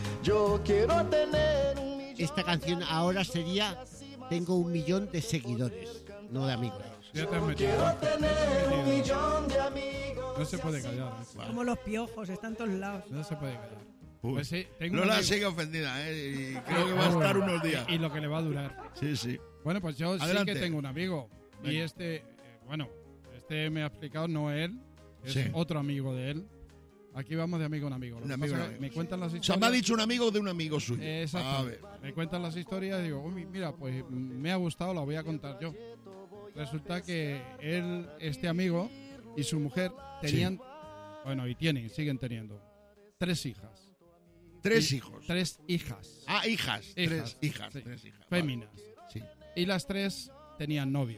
Yo quiero tener un millón. Esta canción ahora sería Tengo un millón de seguidores, no de amigos. Ya te has metido. Quiero tener un millón de amigos. No se puede callar. ¿eh? Como los piojos, están todos lados. No se puede callar. Uy. Pues sí, tengo un Lola amigo- sigue ofendida, ¿eh? Y creo que va a estar unos días. Y, y lo que le va a durar. Sí, sí. Bueno, pues yo Adelante. sí que tengo un amigo. Y Venga. este, eh, bueno, este me ha explicado, no él, es Sí. otro amigo de él. Aquí vamos de amigo en amigo. Lo Un que amigo pasa en es que amigo, me sí. cuentan las O sea, historias. me ha dicho un amigo de un amigo suyo. Exacto. A ver. Me cuentan las historias y digo, "Uy, mira, pues me ha gustado, la voy a contar yo. Resulta que él, este amigo y su mujer tenían, bueno, y tienen, siguen teniendo, tres hijas. Tres Y- hijos. Tres hijas. Ah, hijas. Tres Hijas, hijas. sí. Tres hijas. Vale. Féminas. Sí. Y las tres tenían novio.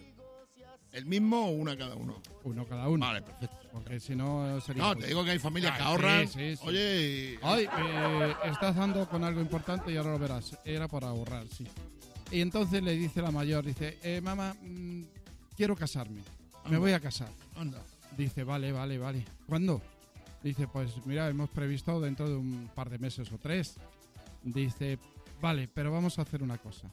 ¿El mismo o una cada uno? Uno cada uno. Vale, perfecto. Porque si no sería. No, imposible. te digo que hay familias Ah, que ahorran. sí, sí, sí. Oye, Ay, eh, estás dando con algo importante y ahora lo verás. Era para ahorrar, sí. Y entonces le dice la mayor, dice, eh, mamá, mm, quiero casarme. Me Anda. voy a casar. anda. Dice, vale, vale, vale. ¿Cuándo? Dice, pues mira, hemos previsto dentro de un par de meses o tres. Dice, vale, pero vamos a hacer una cosa.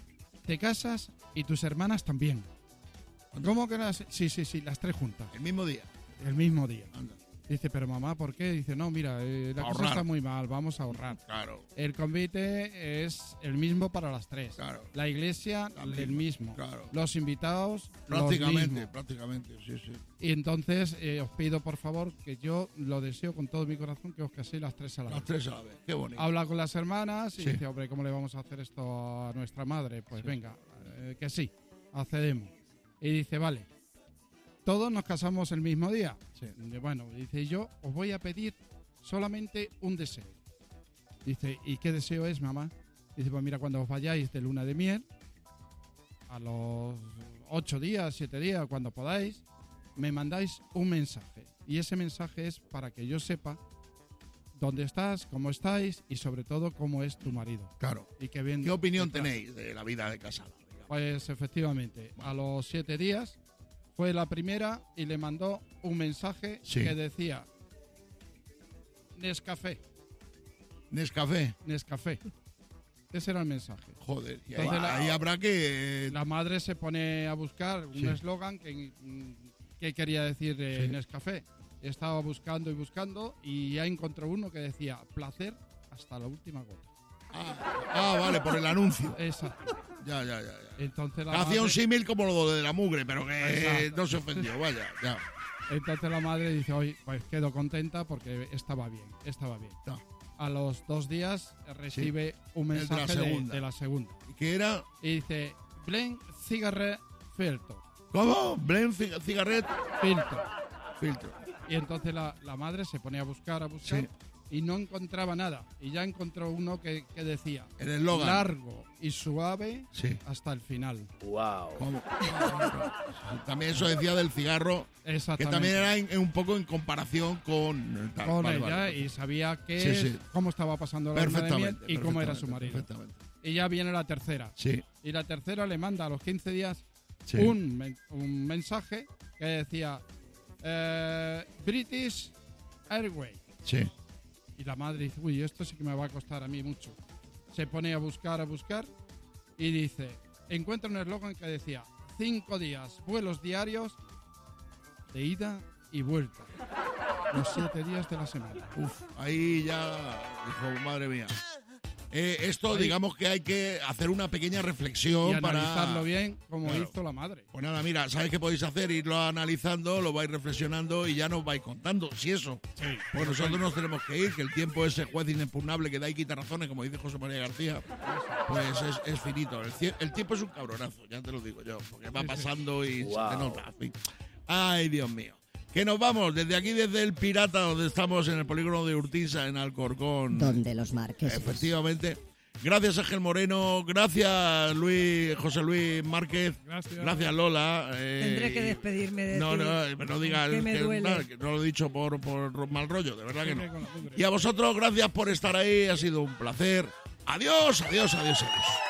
Te casas y tus hermanas también. ¿Cómo que las...? Sí, sí, sí, las tres juntas. El mismo día. El mismo día. Anda. Dice, pero mamá, ¿por qué? Dice, no, mira, eh, la cosa Ahorrar. está muy mal, vamos a ahorrar. Claro. El convite es el mismo para las tres. Claro. La iglesia, La el misma, mismo. claro. Los invitados, los Prácticamente, mismos. prácticamente, sí, sí. Y entonces eh, os pido, por favor, que yo lo deseo con todo mi corazón, que os caséis las tres a la Las vez. tres a la vez. Qué bonito. Habla con las hermanas y Sí. dice, hombre, ¿cómo le vamos a hacer esto a nuestra madre? Pues Sí. venga, eh, que sí, accedemos. Y dice, vale, todos nos casamos el mismo día. Sí. Y bueno, dice, yo os voy a pedir solamente un deseo. Dice, ¿y qué deseo es, mamá? Dice, pues mira, cuando os vayáis de luna de miel, a los ocho días, siete días, cuando podáis, me mandáis un mensaje. Y ese mensaje es para que yo sepa dónde estás, cómo estáis y sobre todo cómo es tu marido. Claro. Y que bien ¿Qué opinión te trata. tenéis de la vida de casada? digamos? Pues efectivamente, a los siete días fue la primera y le mandó un mensaje Sí. que decía Nescafé, Nescafé. Nescafé. Ese era el mensaje. Joder. Y ahí, Entonces la- ahí habrá que... La madre se pone a buscar un Sí. eslogan que, mm, que quería decir eh, Sí. Nescafé. Estaba buscando y buscando y ya encontró uno que decía placer hasta la última gota. Ah, ah, vale, por el anuncio. Exacto. Ya, ya, ya. ya. Entonces la Hacía un madre- símil como lo de la mugre, pero que Exacto. no se ofendió, vaya. Ya. Entonces la madre dice, oye, pues quedo contenta porque estaba bien, estaba bien. Ya. A los dos días recibe un El de la mensaje de, segunda. de la segunda. ¿Y qué era? Y dice, Blen cigarre filtro. ¿Cómo? Blend cig- cigarret Filtro. filtro. Y entonces la, la madre se pone a buscar, a buscar, Sí. y no encontraba nada. Y ya encontró uno que, que decía, El eslogan. largo y suave Sí. hasta el final. ¿Cómo? También eso decía del cigarro, que Exactamente. también era en- en un poco en comparación con... tal. Con Vale, ella vale. y sabía qué Sí, es, sí. cómo estaba pasando la luna de miel Perfectamente. y cómo era su perfectamente, marido. Perfectamente. Y ya viene la tercera. Sí, Y la tercera le manda a los quince días sí. un, men- un mensaje que decía eh, British Airways. Sí. Y la madre dice, uy, esto sí que me va a costar a mí mucho. Se pone a buscar, a buscar y dice, encuentra un eslogan que decía cinco días, vuelos diarios de ida y vuelta. Los siete días de la semana. Uf, ahí ya dijo, madre mía. eh, esto Ahí. digamos que hay que hacer una pequeña reflexión Y para analizarlo bien, como Claro. hizo la madre. Pues nada, mira, ¿sabéis qué podéis hacer? Irlo analizando, lo vais reflexionando y ya nos vais contando. Si eso, pues nosotros nos tenemos que ir, que el tiempo ese juez inexpugnable que da y quita razones, como dice José María García, pues es, es finito. El, cie- el tiempo es un cabronazo, ya te lo digo yo, porque va Sí, sí. pasando y se Wow. te nota. en fin. Ay, Dios mío. Que nos vamos desde aquí, desde el Pirata, donde estamos en el polígono de Urtiza, en Alcorcón. Donde los marques. Efectivamente. Gracias, Ángel Moreno. Gracias, Luis, José Luis Márquez. Gracias. Lola. Eh, Tendré que despedirme de No, ti. no, pero no digas que me que, duele. nada, que no lo he dicho por, por mal rollo, de verdad que no. Con la pudre. Y a vosotros, gracias por estar ahí. Ha sido un placer. Adiós, adiós, adiós, adiós.